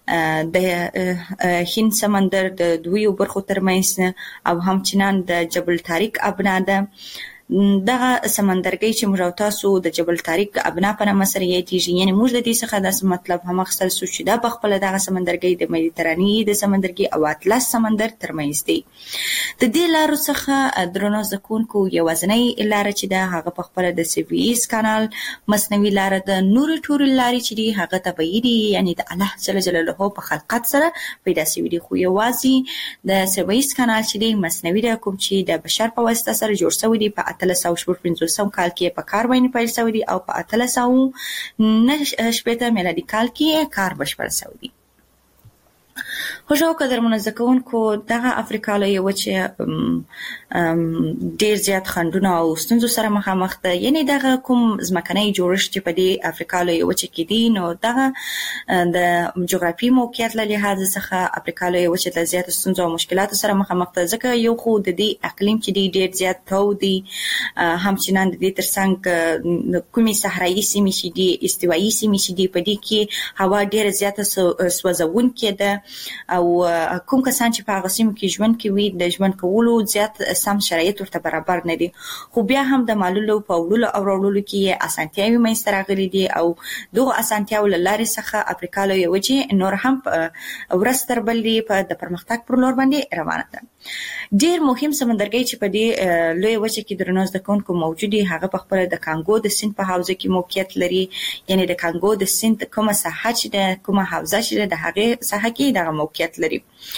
د هند سمندر د دوی برخو ترمنځ او همچنان د جبل طارق ابنا ده. دغه سمندرګي چې موږ تاسو د جبل طارق ابنا په نامه سره یادېږي، یعنی موږ د دې څخه د مطلب هم اخیستل شو چې دا په خپل دغه سمندرګي د مدیترانې د سمندرګي او اطلس سمندر ترمنځ دی. د دې لارو څخه درنو زکونکو یوازنۍ لار چې دا هغه په خپل د سویس کانال مصنوعي لار د نور ټول لارې چې دی هغه طبيعي دي، یعنی د الله جل جلاله په خلقت سره پیدا شوی دی. خو یوازې د سویس کانال چې دی مصنوعي ده، کوم چې د بشر په واسطه سره جوړ شوی دی په 1850 کال کې په کار باندې پیل شوی دی او په 1890 میلادي کال کې کار بشپړ شوی دی. خوشو قدرمنو زکونکو دغه افریقا له یو چې ډیر زیات خندونه او ستونزو سره مخامخ ده، یعنی دغه کوم ځمکنۍ جوړښت چې په دې افریقا له یو چې کې دي نو دغه د جغرافي موقعیت له لحاظ څخه افریقا له یو چې د زیات ستونزو او مشکلاتو سره مخامخ ده، ځکه یو خو د دې اقلیم چې دی ډیر زیات تود دی، همچنان د دې ترڅنګ کومي صحرایي سیمې چې دي استوایي سیمې چې دي په دې کې هوا ډیر زیات سوځونکې ده او کوم کسان چې په هغه سیمو کې ژوند کوي د ژوند کولو زیات سم شرایط ورته برابر نه دي. خو بیا هم د معلولو په وړلو او راوړلو کې اسانتیاوي منځته راغلي دي او دغه اسانتیاوو له لارې څخه افریقا له یو چې نور هم ورځ تر بلې په د پرمختګ پر لور باندې روانه ده. ډیر مهم سمندرګي چې په دې لوی وچه کې درنو زکونکو موجودي هغه په خپل د کانګو د سیند په حوزه کې موقعیت لري، یعنی د کانګو د سیند کومه ساحه چې د کومه حوزه چې د هغه ساحه کې دغه موقعیت لري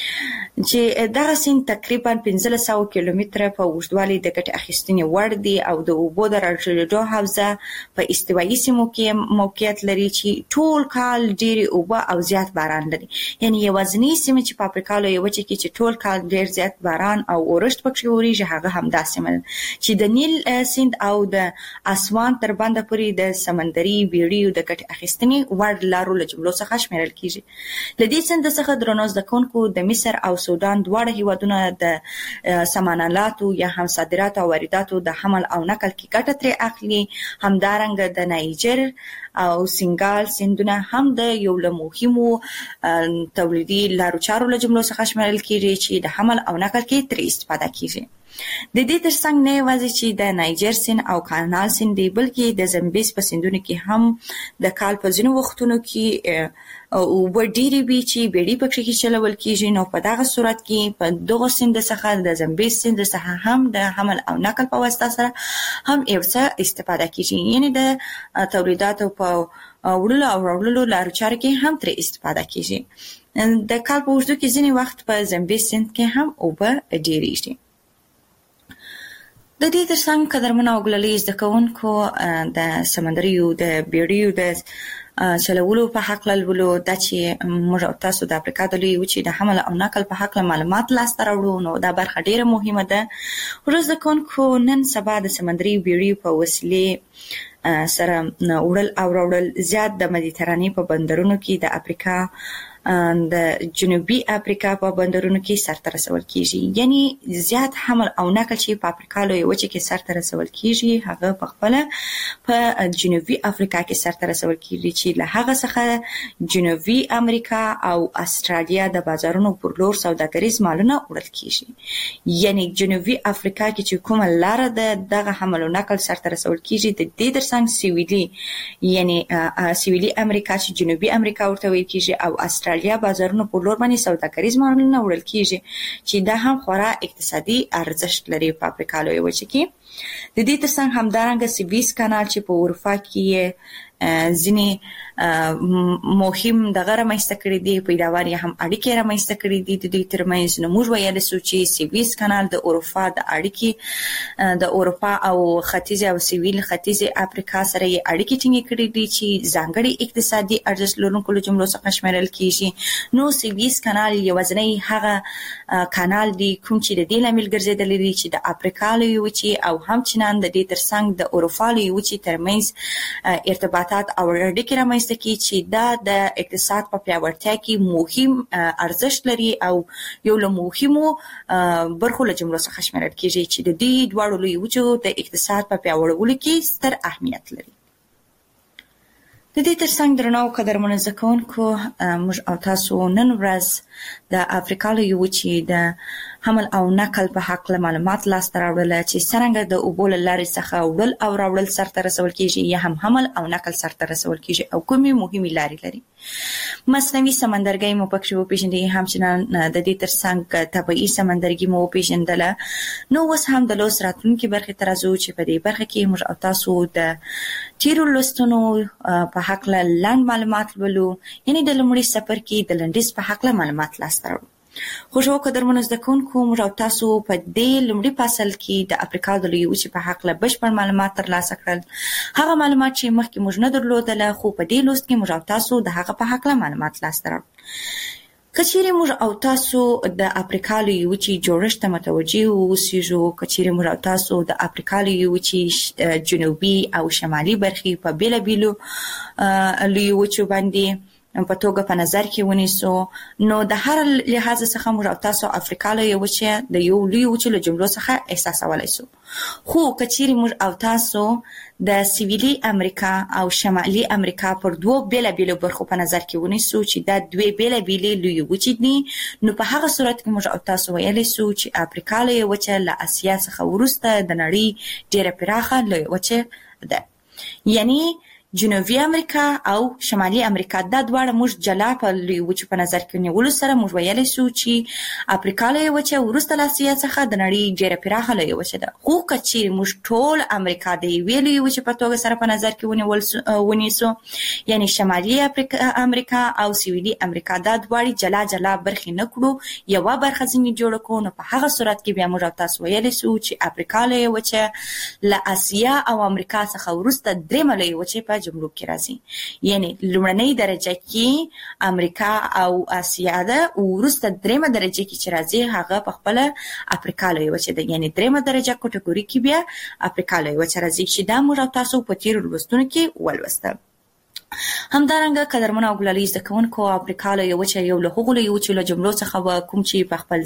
چې دغه سیند تقریبا 1500 کیلومتره په اوږدوالي د ګټه اخیستنې وړ دی او د اوبو د راټولېدو حوزه په استوایي سیمو کې موقعیت لري چې ټول کال ډېری اوبه او زیات باران لري، یعنی یوازینی سیمه چې په افریقا له یو چې کې چې ټول کال ډېر زیات باران او اورښت پکې وریږي هغه هم دا سیمه چې د نیل سیند او د اسوان تر بنده پورې د سمندري بیړیو د ګټه اخیستنې وړ لارو له جملو څخه شمیرل کیږي. له دې سیند څخه درنو زکونکو د مصر او سودان دواړه هیوادونه د سامانالاتو یا هم صادرات او وارداتو د حمل او نقل کې ګټه ترې اخلي. همدارنګه د نایجر او سنگال سیندونه هم د یو له مهمو تولیدي لارو چارو له جملو څخه شمیرل کیږي چې د حمل او نقل کې ترې استفاده کیږي. د دې ترڅنګ نه یوازې چې د نایجر سیند او کانال سیند دی بلکې د زمبیز په سیندونو کې هم د کال په ځینو وختونو کې او ډېری وی چې بیړۍ پکې کې چلول کیږي. نو په دغه صورت کې په دغه سیند څخه د زمبیز سیند څخه هم د حمل او نقل په واسطه سره هم یو څه استفاده کیږي، یعنی د تولیداتو په وړلو او راوړلو لارو چارو کې هم ترې استفاده کیږي. د کال په اوږدو کې ځینې وخت په زمبیز سیند کې هم اوبه ډېریږي. د دې ترڅنګ قدرمنو او ګلالي زده کوونکو د سمندریو د بیړیو د چلولو په حق لولو د چې موږ تاسو د افریقا د لوی وچې د حمل او نقل په حق معلومات لاسته راوړو، نو دا برخه ډیره مهمه ده. ورځ د کوونکو نن سبا د سمندري بیړیو په وسیلې سره وړل او راوړل زیات د مدیترانې په بندرونو کې د افریقا د جنوبي افریقا په بندرونو کې سرته رسول کیږي، یعنی زیات حمل او نقل چې په افریقا له یو چې کې سرته رسول کیږي هغه په خپل په جنوبي افریقا کې سرته رسول کیږي چې له هغه څخه جنوبي امریکا او استرالیا د بازارونو پر لور سوداګریز مالونه وړل کیږي. یعنی جنوبي افریقا کې چې کومه لار ده دغه حمل او نقل سرته رسول کیږي د دې ترڅنګ سویلي یعنی سویلي امریکا چې جنوبي امریکا ورته ویل کیږي او استرالیا استرالیا بازارونو په لور باندې سوداګریز مالونه وړل کیږي چې دا هم خورا اقتصادي ارزښت لري په افریقا لویه وچه کې. د دې ترڅنګ همدارنګه سویس کانال چې په اروپا کې ځینې مهم دغه رامنځته کړي دي، پیداوار یې هم اړیکې رامنځته کړي دي د دوی ترمنځ. نو موږ ویلی سو چې سویس کانال د اروپا د اړیکې د اروپا او ختیځې او سویل ختیځې افریقا سره یې اړیکې ټینګې کړي دي چې ځانګړي اقتصادي ارزښت لرونکو له جملو څخه شمیرل کیږي. نو سویس کانال یوازینی هغه کانال دی کوم چې د دې لامل ګرځېدلی دی چې د افریقا لویې وچې او همچنان د دې ترڅنګ د اروپا لویې وچې ترمنځ ارتباطات او اړیکې رامنځته کړي چې دا د اقتصاد په پیاوړتیا کې مهم ارزښت لري او یو له مهمو برخو له جملو څخه شمیرل کیږي چې د دې دواړو لویو وچو د اقتصاد په پیاوړولو کې ستر اهمیت لري. د دې ترڅنګ درنو قدرمنو زده کوونکو، موږ او تاسو نن ورځ د افریقا لویې وچې د حمل او نقل په هکله معلومات لاسته راوړل چې څرنګه د اوبو له لارې څخه وړل او راوړل سرته رسول کیږي یا هم حمل او نقل سرته رسول کیږي او کومې مهمې لارې لري. مصنوعي سمندرګي مو پکې وپېژندې، همچنان د دې ترڅنګ طبیعي سمندرګي مو وپېژندله. نو اوس هم د لوست راتلونکي برخې ته راځو چې په دې برخه کې موږ او تاسو د تیرو لوستونو په هکله لنډ معلومات ولولو، یعنې د لومړي څپرکي د لنډیز په هکله معلومات لاسته راوړو. خوشو قدرمنو زده کوونکو، موږ او تاسو په دې لومړي فصل کې د افریقا د لویې وچې په هکله بشپړ معلومات ترلاسه کړل. هغه معلومات چې مخکې موږ نه درلودله، خو په دې لوست کې موږ او تاسو د هغه په هکله معلومات لاسته راوړو. که چیرې موږ او تاسو د افریقا لویې وچې جوړښت ته متوجه واوسېږو، که چیرې موږ او تاسو د افریقا لویې وچې جنوبي او شمالي برخې په بېلابېلو لویې وچو باندې په توګه په نظر کې ونیسو، نو د هر لحاظ څخه موږ او تاسو افریقا لویې وچې د یو لویې وچې له جملو څخه احساسولی سو. خو که چیرې موږ او تاسو د سویلي امریکا او شمالي امریکا پر دوو بېلابېلو برخو په نظر کې ونیسو چې دا دوې بېلابېلې لویې وچې دي، نو په هغه صورت کې موږ او تاسو ویلی سو چې افریقا لویې وچه له اسیا څخه وروسته د نړۍ ډېره پراخه لویې وچه ده. یعنی جنوبي امریکا او شمالي امریکا دا دواړه موږ جلا په لویې وچو په نظر کې نیولو سره موږ ویلی سو چې افریقا لویې وچه وروسته له اسیا څخه د نړۍ ډېره پراخه لویې وچه ده. خو که چیرې موږ ټول امریکا د یوې لویې وچې په توګه سره په نظر کې ونیسو، یعنی شمالي امریکا او سویلي امریکا دا دواړې جلا جلا برخې نه کړو، یوه برخه ځینې جوړه کړو، نو په هغه صورت کې بیا موږ او تاسو ویلی سو چې افریقا لویې وچه له اسیا او امریکا څخه وروسته درېیمه لویې وچې په جملو کې راځي. یعنی لومړنۍ درجه کې امریکا او اسیا ده، وروسته درېیمه درجه کې چې راځي هغه په خپله افریقا لویې وچه ده. یعنی درېیمه درجه کټګوري کې بیا افریقا لویې وچه راځي چې دا موږ او تاسو په تیرو لوستونو کې ولوسته. همدارنګه قدرمنو او ګلالي زده کوونکو، افریقا لویې وچه یو له هغو لویو وچو له جملو څخه وه کوم چې په خپل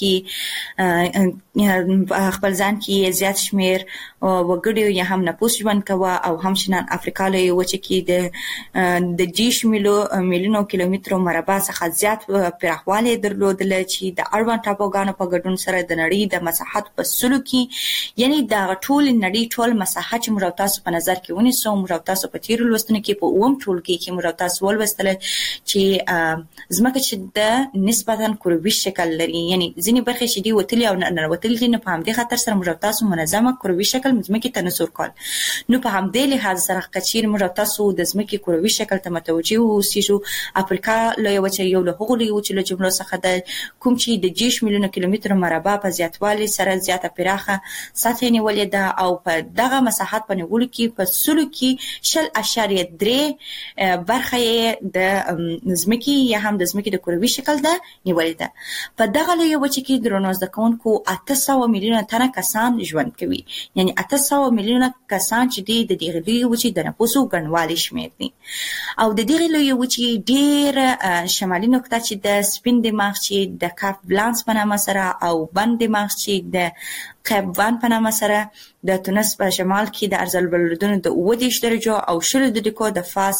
ځان کې زیات شمېر وګړي یا هم نفوس ژوند کوه، او همچنان افریقا لویې وچه کې د 10 میلیونو کیلومترو مربع څخه زیات پراخوالی درلودله چې د اړوند ټاپوګانو په ګډون سره د نړۍ د مساحت په سلو کې، یعنی دغه ټول نړۍ ټول مساحت چې موږ او تاسو په نظر کې ونیسو، موږ او تاسو په تیرو لوستونو کې په اووم ټولګي کې موږ او تاسو ولوستله چې ځمکه چې د نسبتا کروي شکل لري، یعنی ځینې برخې چې دي وتلي او ننوتلي دي، نو په همدې خاطر سره موږ او تاسو منظمه کروي شکل ځمکې ته نسور کول. نو په همدې لحاظ سره که چیرې موږ او تاسو د ځمکې کروي شکل ته متوجه واوسېږو، افریقا لویه وچه یو له هغو لویو وچو له جملو څخه ده کوم چې د 10 میلیونو کیلومترو مربع په زیاتوالي سره زیاته پراخه سطحه نیولې ده، او په دغه مساحت په نیولو کې په سلو کې 0.3 برخه د ځمکې یا هم د ځمکې د کروي شکل ده نیولې ده. په دغه لویه وچه کې درنو زده کوونکو 800 میلیونه تنه کسان ژوند کوي، یعنی 800 میلیونه کسان چې دي د دغه لویه وچې د نفوسو ګڼوالی شمېر دي. او د دغه لویه وچې ډېر شمالي نقطه چې د سپین دماغ چې د کاپ بلانس په نامه سره، او بند دماغ چې د قیب وان په نامه سره د تونس په شمال کې د ارض البلدونو د 30 درجو او 20 دقیقو د فاز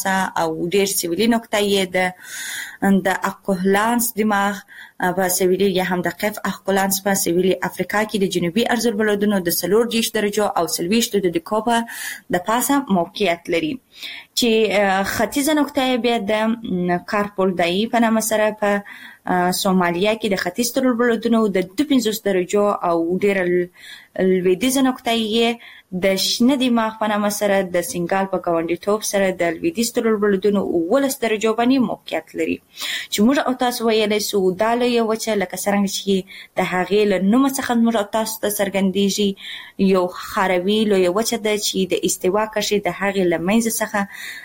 پاسه او ډیر سویلي نقطه یې د اقولانس دماغ په سویلي یا هم د قف اقولانس په سویلي افریقا کې د جنوبي ارزالبلدونو د 40 درجو او 30 د کوپا د پاسه موقعیت لري چې ختیځه نقطه بیا د کارپول دای په نامه سره په سومالیا کې د ختیځ البلدونو د 50 درجو او ډیر لویدیځه نقطه یې د شنه دماغ په نامه سره د سنگال په ګاونډیتوب سره د لویدیځ البلدونو 19 درجو باندې موقعیت لري چې موږ او تاسو ویلای سو دا لویه وچه لکه څنګه چې د هغې له نوم څخه موږ او تاسو ته څرګندېږي یو خاروي لویه وچه ده چې د استوا کرښې د هغې له منځ څخه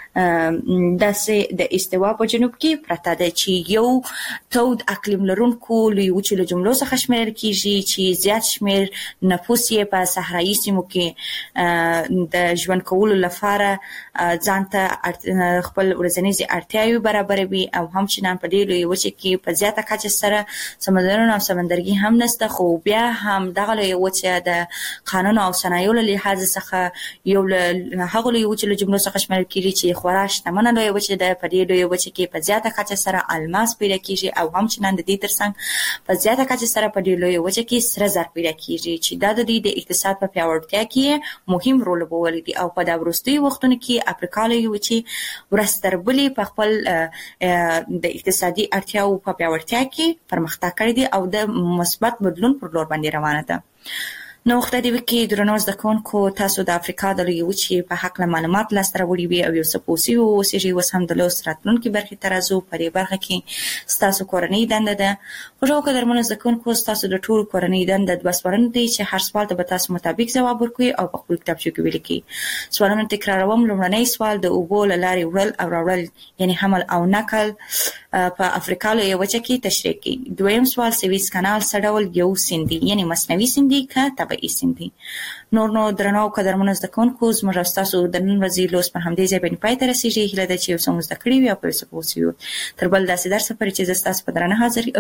داسې د استوا په جنوب کې پرته ده چې یو تود اقلیم لرونکو لوی وچې له جملو څخه شمیرل کیږي چې زیات شمیر نفوس یې په صحرایي سیمو کې د ژوند کولو لپاره ځان ته خپل ورځنیزې اړتیاوې برابروي او همچنان په دې لوی وچې کې په زیاته کچه سره سمندرونه او سمندرګي هم نشته خو بیا هم دغه لوی وچه د قانون او صنایعو له لحاظ څخه یو له هغو لوی وچې له جملو څخه شمیرل کیږي چې خورا شتمنه لویه وچه ده په دې لویه وچه کې په زیاته کچه سره الماس پیدا کیږي او همچنان د دې ترڅنګ په زیاته کچه سره په دې لویه وچه کې سره زر پیدا کیږي چې دا د دې د اقتصاد په پیاوړتیا کې مهم رول لوبولی دی او په دا وروستي وختونو کې افریقا لویه وچه ورستربلي په خپل د اقتصادي اړتیاو په پیاوړتیا کې پرمختګ کړی دی او د مثبت بدلون پر لور باندې روانه ده نو وخت دی کې درنو زده کوونکو تاسو د افریقا د لویې وچې په حق له معلومات لاسته راوړي وي او یو څه پوسي اوسېږي اوس هم د لوست راتلونکي برخې ته راځو په دې برخه کې ستاسو کورنۍ دنده ده خوږو قدرمنو زده کوونکو ستاسو د ټولو کورنۍ دنده دوه سوالونه دي چې هر سوال ته به تاسو مطابق ځواب ورکوي او په خپل کتابچو کې ولیکئ سوالونه تکراروم لومړنی سوال د اوبو له لارې وړل او راوړل یعنی حمل او نقل په افریقا لویې وچه کې تشریح کړئ دویم سوال سویس کانال څه ډول یو سیند دی یعنی مصنوعي سیند دی که طبیعي سیند دی نو درنو قدرمنو زده کوونکو زموږ ستاسو د نن ورځې لوست په همدې ځای باندې پای ته رسیږي هیله ده چې یو څه مو زده کړي وي او په څه پوه سئ تر بل داسې درس پورې چې زه ستاسو په درنه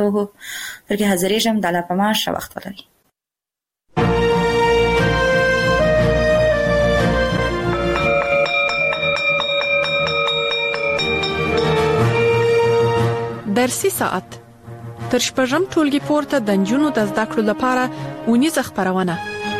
حاضرېږم د الله په امان ښه وخت ولرئ درسي ساعت تر شپږم ټولګي پورته د نجونو د زده کړو لپاره اونیزه خپرونه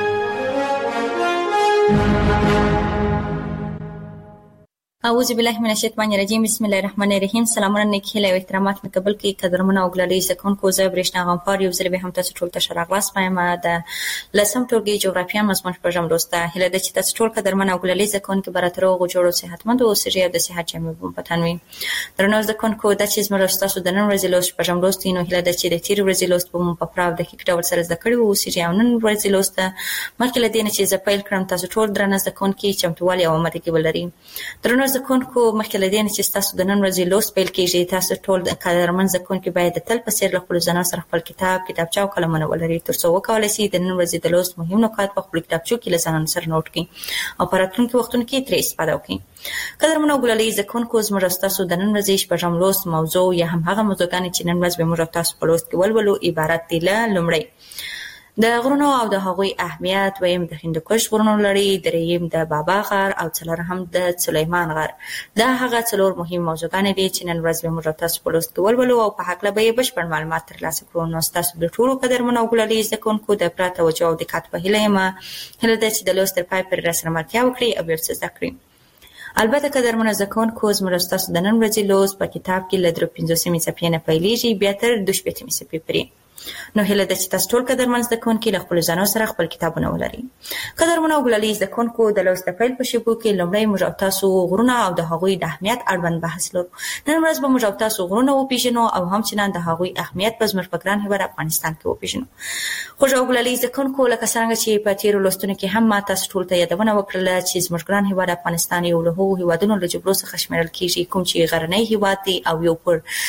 اعوذ بالله من الشیطان الرجیم بسم الله الرحمن الرحیم سلامونه نیکی له احترامات مقبل کی قدرمنه او ګلالي سکونکو زه برېښنا غمفار یو ځل به هم تاسو ټول ته شراغلاس پایم د لسم ټولګي جغرافیا مضمون پروګرام لوسته هله د چې تاسو ټول قدرمنه او ګلالي سکونکو براترو غوړو صحتمند او سریه د صحت جامع پتانوي درنو سکونکو د چې زموږ تاسو د نن ورځې لوست پروګرام لوستي نو هله د چې د تیر ورځې لوست په په پراو د هیڅ ډول سره زده کړو او سریه نن ورځې لوسته مخکې له دې چې ز پیل کړم تاسو ټول درنه سکونکو چمتوالي او امید کې ولري درنو سکونکو مخکې له دې چې تاسو د نن ورځې لوست پیل کیږي تاسو ټول د قدرمن زکونکو باید د تل په سیر خپل ځان سره خپل کتابچه او قلمونه ولري ترڅو وکولای شي د نن ورځې د لوست مهم نکات په خپل کتابچو کې لزان سره نوٹ کړئ او په راتلونکي وختونو کې ترې استفاده وکړئ قدرمن ګلالي زکونکو زموږ تاسو د نن ورځې شپږم لوست موضوع یا هم هغه موضوعګانې چې نن ورځ به موږ تاسو په لوست کې ولولو عبارت دي له لومړی د غرونو او د هغوی اهمیت ویم د هندوکش غرونو لري دریم د بابا غر او څلورم د سلیمان غر دا هغه څلور مهم موضوعګانې دي چې نن ورځ به موږ تاسو په لوست کې ولولو او په حق له به بشپړ معلومات ترلاسه کړو نو تاسو د ټولو قدرمنو ګلالي زکونکو د پراته توجه او دقت په هیله ده چې د لوست تر پای پورې راسره ملتیا وکړي او یو څه زده کړئ البته قدرمنو زکونکو زموږ تاسو د نن ورځې لوست په کتاب کې له 350 صفحې نه پیلېږي بیا تر 250 صفحې پورې نو هله د چې تاسو ټول قدرمن زده کوونکي له خپل ځانو سره خپل کتابونه ولري قدرمن او ګلالي زده کوونکو د لوست پیل په شیبو کې لومړی موږ تاسو غرونه او د هغوی د اهمیت اړوند بحث لرو نن ورځ به موږ تاسو غرونه وپیژنو او همچنان د هغوی اهمیت په زموږ په ګران هیواد افغانستان کې وپیژنو خو او ګلالي زده کوونکو لکه څنګه چې په تیر لوستونو کې هم ما تاسو ټول ته یادونه وکړه چې زموږ ګران هیواد افغانستان یو له هغو هیوادونو له جبلو څخه شمیرل کیږي کوم چې غرنی هیواد دی او یو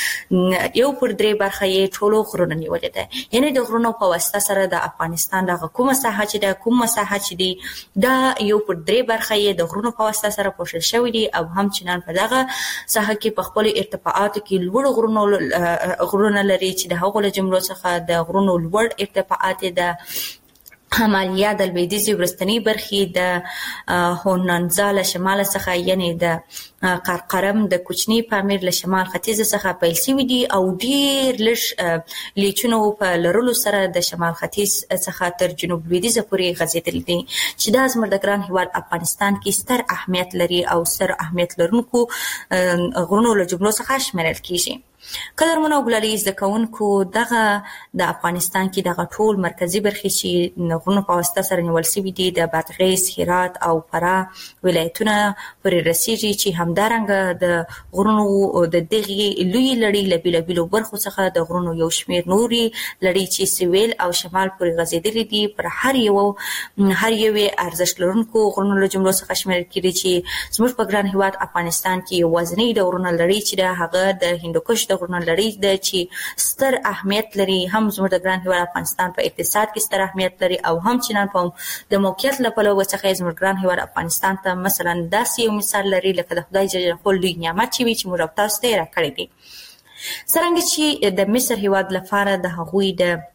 پر درې برخه یې ټولو غرونه نیولې ده یعنی د غرونو په واسطه سره د افغانستان د کومه ساحه چې دی دا یو پر درې برخه یې د غرونو په واسطه سره پوښل شوی دی او همچنان په دغه ساحه کې په خپل ارتفاعاتو کې لوړ غرونه لري چې د هغو له جملو څخه د غرونو لوړ ارتفاعات د همالیا د لویدیځې وروستنۍ برخې د هونانزا له شمال څخه یعنی د قرقرم د کوچني پامیر له شمال ختیځ څخه پیل شوي دي او ډیر لږ لیچونو په لرلو سره د شمال ختیځ څخه تر جنوب لویدیځه پورې غځېدلي دي چې دا زموږ د ګران هیواد افغانستان کې ستر اهمیت لري او ستر اهمیت لرونکو غرونو له جملو څخه شمیرل کیږي. قدرمنو او ګلالي زده کوونکو دغه د افغانستان کې دغه ټول مرکزی برخې چې غرونو په واسطه سره نیول شوي دي د بادغیس، هرات او فراه ولایتونه پورې رسیږي چې همدارنګه د غرونو د دغې لوی لړۍ له بېلابېلو برخو څخه د غرونو یو شمېر نورې لړۍ چې سویل او شمال پورې غځېدلې دي پر هر یوې ارزښت لرونکو غرونو له جملو څخه شمیرل کېږي چې زموږ په ګران هیواد افغانستان کې یوازینۍ د غرونو لړۍ چې ده هغه د هندوکش د غرونو لړۍ ده چې ستر اهمیت لري، هم زموږ د ګران هیواد افغانستان په اقتصاد کې ستر اهمیت لري او هم چنان په د موقعیت له پلوه څخه زموږ ګران هیواد افغانستان ته مثلا داسې یو مثال لري لکه د خدای جل جلاله لوی نعمت چې وي چې موږ تاسو ته یې راکړی دی. څرنګه چې د مصر هیواد لپاره د هغوی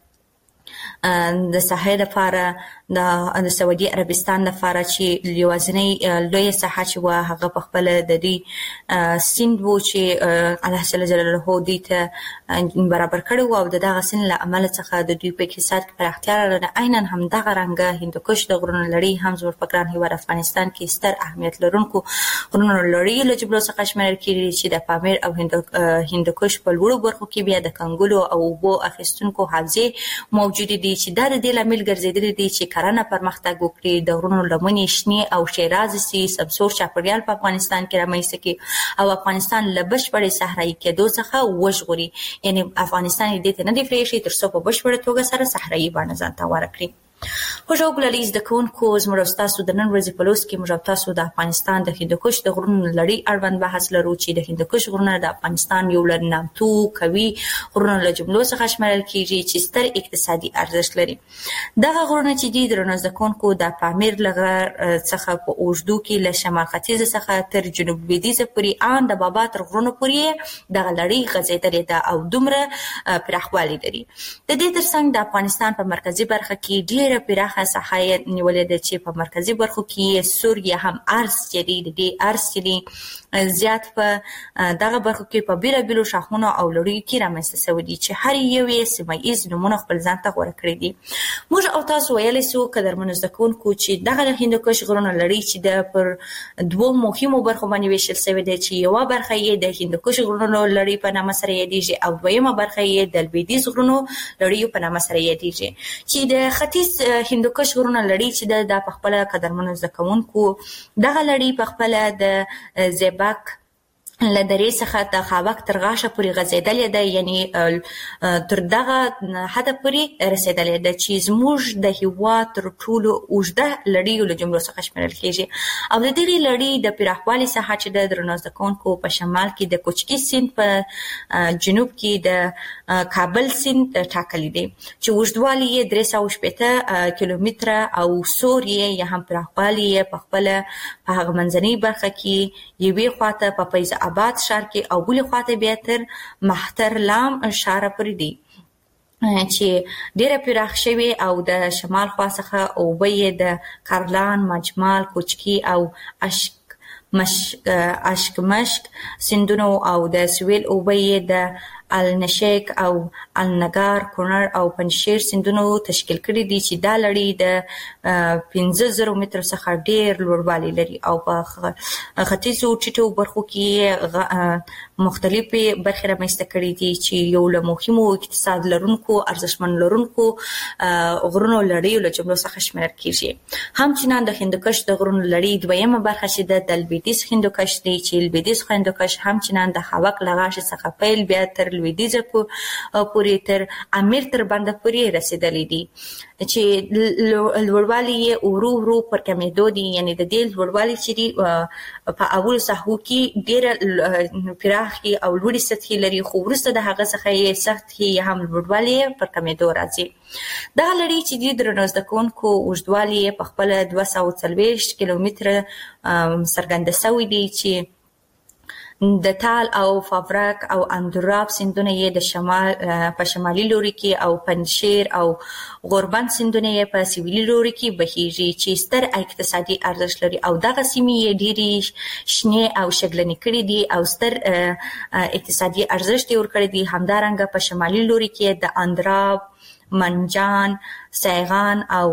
د ساحې لپاره د سعودي عربستان لپاره چې یوازینۍ لویه ساحه چې وه هغه په خپله د دوی سیند و چې الله جل جلاله دوی ته برابر کړی و او د دغه سیند له امله څخه د دوی په اقتصاد کې پراختیا راغله. عینا همدغه رنګه هندوکش د غرونو لړۍ هم زموږ په ګران هیواد افغانستان کې ستر اهمیت لرونکو غرونو لړۍ له جملو څخه شمیرل کېږي چې د پامیر او هندوکش په لوړو برخو کې بیا د کنګلو او اوبو اخیستونکو حوزې موجودې دي چې دا د دې لامل ګرځېدلي دي چې کرنه پرمختګ وکړي، د غرونو لمنې شنې او ښېرازې سي، سمسور چاپېریال په افغانستان کې رامنځته کړي او افغانستان له بشپړې صحرایي کېدو څخه وژغوري. یعنې افغانستان یې دې ته نه دی پرېښی تر څو په بشپړه توګه سره صحرایي بڼه ځان ته غوره کړي. خوږ او ګلالي زده کوونکو زموږ او ستاسو د نن ورځې په لوست کې موږ او تاسو د افغانستان د هندوکش د غرونو لړۍ اړوند بحث لرو چې د هندوکش غرونه د افغانستان یو له نامتو قوي غرونو له جملو څخه شمیرل کېږي چې ستر اقتصادي ارزښت لري. دغه غرونه چې دي درنو زده کوونکو د پامیر له غر څخه په اوږدو کې له شمال ختیځ څخه تر جنوب لویدیځه پورې ان د بابا تر غرونو پورې دغه لړۍ غځېدلې ده او دومره پراخوالی لري. د دې ترڅنګ د افغانستان په مرکزي برخه کې ډېره پراخه ساحه یې نیولې ده چې په مرکزي برخو کې یې سور یا هم ارز چې دی د دې ارز چې دی زیات په دغه برخو کې په بېلابېلو شاخونو او لړیو کې رامنځته سوي دي چې هر یو یې سیمه ییز نومونه خپل ځان ته غوره کړي دي. موږ او تاسو ویلی سو قدرمنو زده کوونکو چې دغه هندوکش غرونه لړۍ چې ده پر دوو مهمو برخو باندې ویشل سوې ده چې یوه برخه یې د هندوکش غرونو لړۍ په نامه سره یادېږي او دویمه برخه یې د لویدیځ غرونو لړیو په نامه سره یادېږي چې د ختیځ هندوکش غرونه لړۍ چې ده دا په خپله قدرمنو زده کوونکو دغه لړۍ په خپله د زیباک له درې څخه د خاوک تر غاښه پورې غځېدلې ده، یعنې تر دغه حده پورې رسېدلې ده چې زموږ د هېواد تر ټولو اوږده لړیو له جملو څخه شمیرل کېږي. او د دغې لړۍ د پراخوالي ساحه چې ده درنو زده کوونکو په شمال کې د کوچکي سیند په جنوب کې د کابل سیند ټاکلی دی چې اوږدوالی یې 360 کیلومتره او سور یې یا هم پراخوالی یې په خپله په هغه منځنۍ برخه کې یوې خواته په فیض آباد ښار کې او بلې خواته بیا تر مهترلام ښاره پورې دی چې ډېره پراخ شوې او د شمال خوا څخه اوبه یې د کارلان، مجمال، کوچکي او اشکمشک سیندونو او د سویل اوبه یې د النشیک او النګار، کونړ او پنجشیر سیندونو تشکیل کړي دي چې دا لړۍ د 15,000 مترو څخه ډېر لوړوالی لري او په ختیځو ټیټو برخو کې مختلفې برخې رامنځته کړي دي چې یو له مهمو اقتصاد لرونکو ارزښتمن لرونکو غرونو لړیو له جملو څخه شمیرل کېږي. همچنان د هندوکش د غرونو لړۍ دویمه برخه چې ده د لویدیځ هندوکش دی چې لویدیځ هندوکش همچنان د خاوک له غاښې څخه پیل بیا تر لویدیځه پورې تر امیر تر بنده پورې رسېدلی دي چې لوړوالی یې ورو ورو پر کمېدو دي. یعنې د دې لوړوالی چې دي په اولو ساحو کې ډېره پراخې او لوړې سطحې لري خو وروسته د هغه څخه یې سطحې یا هم لوړوالی یې پر کمېدو راځي. دغه لړۍ چې دي درنو زده کوونکو اوږدوالی یې په خپله 240 کیلومتره څرګنده سوی دی چې د تال او فابرک او اندراب سیندونه یې د شمال په شمالي لوري کې او پنجشیر او غوربند سیندونه یې په سویلي لوري کې بهیږي چې ستر اقتصادي ارزښت لري او دغه سیمې یې ډېرې شنې او شګلنې کړي دي او ستر اقتصادي ارزښت یې ورکړی دی. همدارنګه په شمالي لوري کې د اندراب، منجان، سیغان او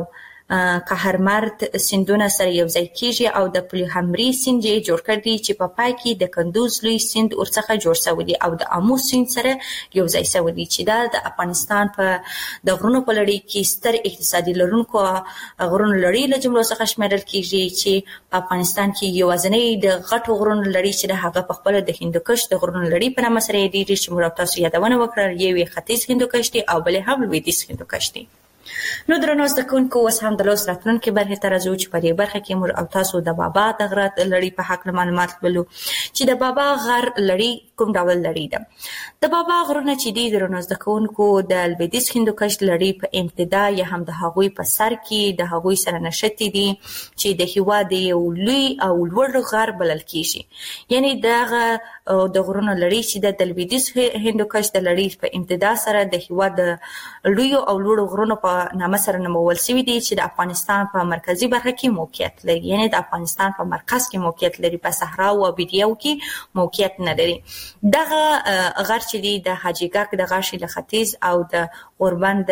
قهرمرد سیندونه سره یو ځای کیږي او د پلوهمري سیند یې جوړ کړی دی چې په پای کې د کندوز لوی سیند ورڅخه جوړ شوی دی او د امو سیند سره یو ځای شوی دی چې دا د افغانستان په د غرونو په لړۍ کې ستر اقتصادي لرونکو غرونو لړۍ له جملو څخه شمیرل کیږي چې په افغانستان کې یوازینی د غټو غرونو لړۍ چې د هغه په خپل د هندوکش د غرونو لړۍ په نامه سره ډېری چې موږ تاسو یادونه وکړه، یو ختیځ هندوکش دی او بل هم لویدیځ هندوکش دی. نو درنو زده کوونکو، اوس هم د لوست راتلونکي برخې ته راځو چې په دې برخه کې موږ او تاسو د بابا د غر لړۍ په هکله معلومات لولو چې د بابا غر لړۍ کوم ډول لړۍ ده. د بابا غرونه چې دي درنو زده کوونکو د لویدیځ هندوکش لړۍ په ابتدا یا هم د هغوی په سر کې د هغوی سره نښتي دي چې د هېواد یو لوی او لوړ غر بلل کېږي. یعنې دغه د غرونو لړۍ چې د لویدیځ هندوکش د لړۍ په ابتدا سره د هېواد د لویو او لوړو غرونو په نامه سره نومول شوي دي چې د افغانستان په مرکزي برخه کې موقعیت لري. یعنې د افغانستان په مرکز کې موقعیت لري، په صحرا او بیډیو کې موقعیت نه لري. دغه غر چې دی د حاجي ګک د غاښې له ختیځ او د غوربند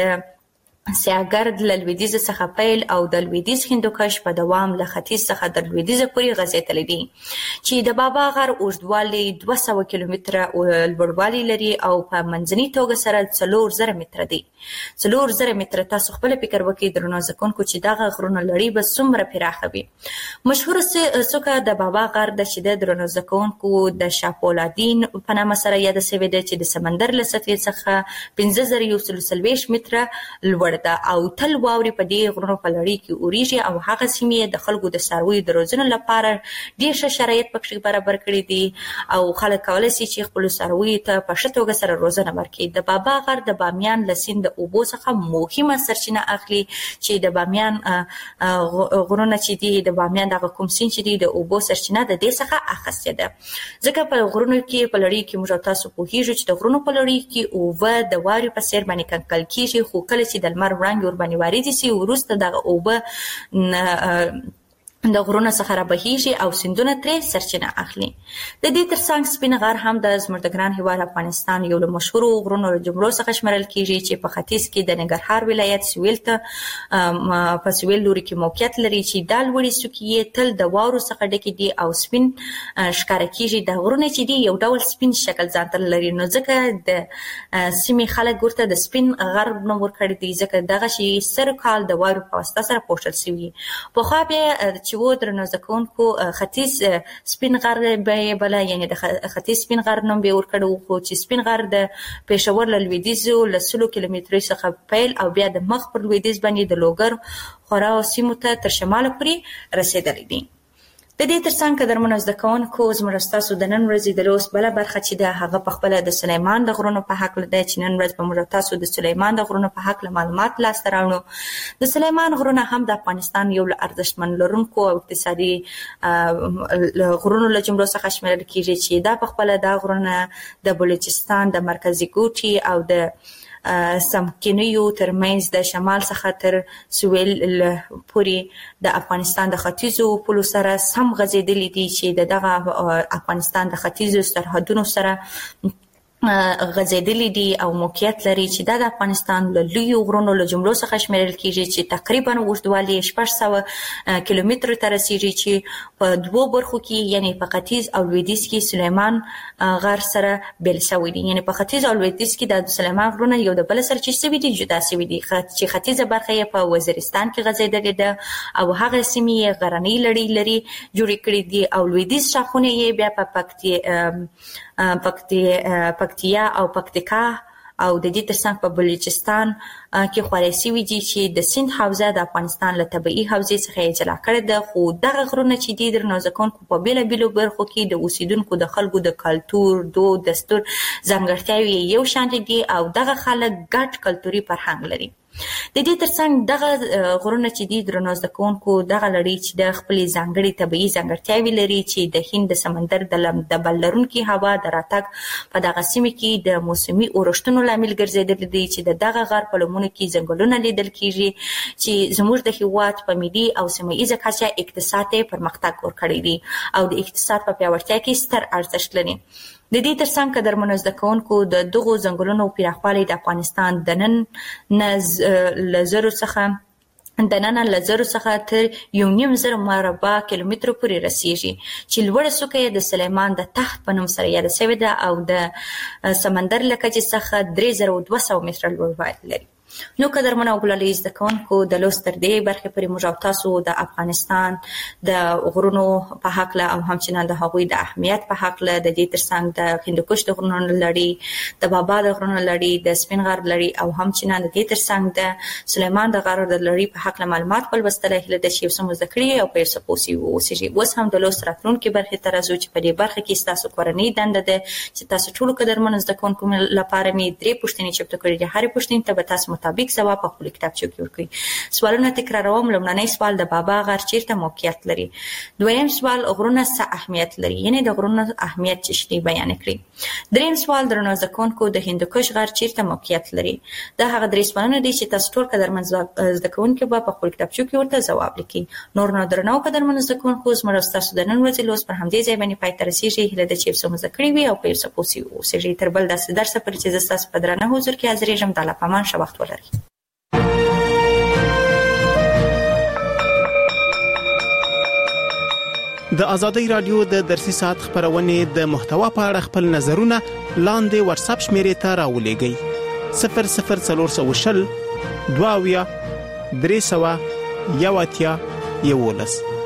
سیاګرد له لویدیځ څخه پیل او د لویدیځ هندوکش په دوام له ختیځ څخه د لویدیځ پورې غځېدلی دي چې د بابا غر اوږدوالی 200 کیلومتره لوړوالی لري او په منځنۍ توګه سره 4000 متره دی. 4000 متره. تاسو خپل فکر وکړئ درنو زده کوونکو چې دغه غرونه لړۍ به څومره پراخه وي. مشهوره څوکه د بابا غر ده چې د درنو زده کوونکو د شاپولادین په نامه سره یاده شوې ده چې د سمندر له سطحې څخه 5140 متره لوړ ده او تل واوري په دې غرونو په لړۍ کې اوريږي او هغه سیمې د خلکو د څارویو د روزنې لپاره ډېر ښه شرایط پکې برابر کړي دي او خلک کولی شي چې خپلو څارویو ته په ښه توګه سره روزنه ورکړي. د بابا غر د بامیان له سیند د اوبو څخه مهمه سرچینه اخلي چې د بامیان غرونه چې دي د بامیان دغه کوم سیند چې دي د اوبو سرچینه د دې څخه اخیستې ده. ځکه په غرونو کې په لړۍ کې موږ تاسو پوهیږو چې د غرونو په لړۍ کې اوبه د واورې په څېر باندې کنګل کېږي، خو کله چې د لمر وړانګې ورباندې واردې شي وروسته دغه اوبه د غرونو څخه رابهیږي او سیندونه ترې سرچینه اخلي. د دې ترڅنګ سپین غر هم د زموږ د ګران هېواد افغانستان یو له مشهورو غرونو له جملو څخه شمیرل کېږي چې په ختیځ کې د ننګرهار ولایت سویل ته په سویل لوري کې موقعیت لري چې دا لوړې څوکې یې تل د واورو څخه ډکې دي او سپین ښکاره کېږي. دا غرونه چې دي یو ډول سپین شکل ځان ته لري، نو ځکه د سیمې خلک ورته د سپین غر نوم ورکړی دی ځکه دغه شی سر کال د واورو په واسطه سره پوښل شوي. پخوا بیا چې و درنو زده کوونکو ختیځ سپین غر به یې بله، یعنې د ختیځ سپین غر نوم به یې ورکړی و، خو چې سپین غر د پېښور له لویدیځو له 100 کیلومترۍ څخه پیل او بیا د مخ پر لویدیځ باندې د لوګر خورا سیمو ته تر شماله پورې رسېدلی دي. د دې ترڅنګ قدرمنو زده کوونکو، زموږ ستاسو د نن ورځې د لوست بله برخه چې ده هغه په خپله د سلیمان د غرونو په هکله ده چې نن ورځ به موږ تاسو د سلیمان د غرونو په هکله معلومات لاسته راوړو. د سلیمان غرونه هم د افغانستان یو له ارزښتمن لرونکو او اقتصادي غرونو له جملو څخه شمیرل کېږي چې دا په خپله دا غرونه د بلوچستان د مرکزي ګوټي او د سمکینیو ترمنځ د شمال څخه تر سویل پورې د افغانستان د ختیځو پولو سره سم غځېدلي دي چې دغه افغانستان د ختیځو سرحدونو سره غځېدلي دي او موقعیت لري چې دا د افغانستان له لویو غرونو له جملو څخه شمیرل کېږي چې تقریبا اوږدوالی 600 کیلومترو ته رسېږي چې په دوو برخو کې یعنې په ختیځ او لویدیځ کې سلیمان غر سره بیل شوي دي. یعنې په ختیځ او لویدیځ کې د سلیمان غرونه یو د بل سره چې شوي دي جدا شوي دي چې ختیځه برخه یې په وزیرستان کې غځېدلې ده او هغه سیمې یې غرنۍ لړۍ لري جوړې کړي دي او لویدیځ شاخونه یې بیا په پکتیا او پکتیکا او د دې ترڅنګ په بلوچستان کې خورای شوي دي چې د سیند حوزه د افغانستان له طبیعي حوزې څخه یې جلا کړې ده. خو دغه غرونه چې دي درنو زده کوونکو په بېلابېلو برخو کې د اوسېدونکو د خلکو د کلتور، دود، دستور ځانګړتیاوې یو شان دي او دغه خلک ګډ کلتوري فرهنګ لري. د دې ترڅنګ دغه غرونه چې دي درنو زده کوونکو دغه لړۍ چې د خپل ځانګړي طبيعي ځانګړتیاوې لري چې د هند د سمندر د بل لرونکي هوا د راتګ په دغه سیمه کې د موسمي اورښتونو لامل ګرځیدل دي چې دغه غر په لمنو کې ځنګلونه لیدل کیږي چې زموږ د هیواد په ملي او سیمه ییزه کچه اقتصاد پرمختګ ورکړی دي او د اقتصاد په پیاوړتیا کې ستر ارزښت لري. د دې ترڅنګ قدرمنو زده کوونکو د دغو ځنګلونو پراخوالی د افغانستان د نن لزرو څخه تر 1.5 مربع کیلومتر پورې رسیږي چې لوړه څوکه یې د سلیمان د تخت په نوم سره یاد شوې ده او د سمندر له کچې څخه 3200 متره لوړوالی لري. نو قدرمنو وګړي زده کوونکو د لوستر دی برخه پرې موږ تاسو د افغانستان د غرونو په حق له او همچنان د هغوی د اهمیت په حق له د دې ترڅنګ د هندوکش د غرونو لړۍ د بابا د غرونو لړۍ د سپین غر لړۍ او همچنان د دې ترڅنګ د سلیمان د غر د لړۍ په حق له معلومات بل وستله هله د شیف سمو ذکرې او په سپوسی اوسېږي. اوس هم د لوستر راتلونکو برخه تر ازو چې په دې برخه کې تاسو کورنۍ دنده ده چې تاسو ټول قدرمنو زده کوونکو لپاره می 3 پوښتنې چپټ کړې دي. هر پوښتنې ته به تاسو مطابق ځواب په خپل کتابچو کې ورکړئ. سوالونه تکراروم. لومړنی سوال د بابا غر چیرته موقعیت لري؟ دویم سوال غرونه څه اهمیت لري؟ یعنی د غرونو اهمیت چې شی بیان کړئ. دریم سوال درنو زده کوونکو د هندوکش غر چیرته موقعیت لري؟ دا هغه درې سوالونه دي چې تاسو ټول قدرمن زده کوونکو په خپل کتابچو کې ورته ځواب لیکئ. نور نو درنو قدرمن زده کوونکو زموږ تاسو د نن ورځې لوست پر همدې ځای باندې پای ته رسیږي. هله د چیف سمو ذکرې وي او په سپوسی اوسېږي. تر بل داسې درس پر چې تاسو په درنه حضور کې حاضر یم. د الله پامان ښه وخت ولرئ. د آزادۍ رادیو د درسي ساعت خبرونه د محتوا په اړه خپل نظرونه لاندې واتس اپ شمیرې ته راولېږئ 00420 22 300 11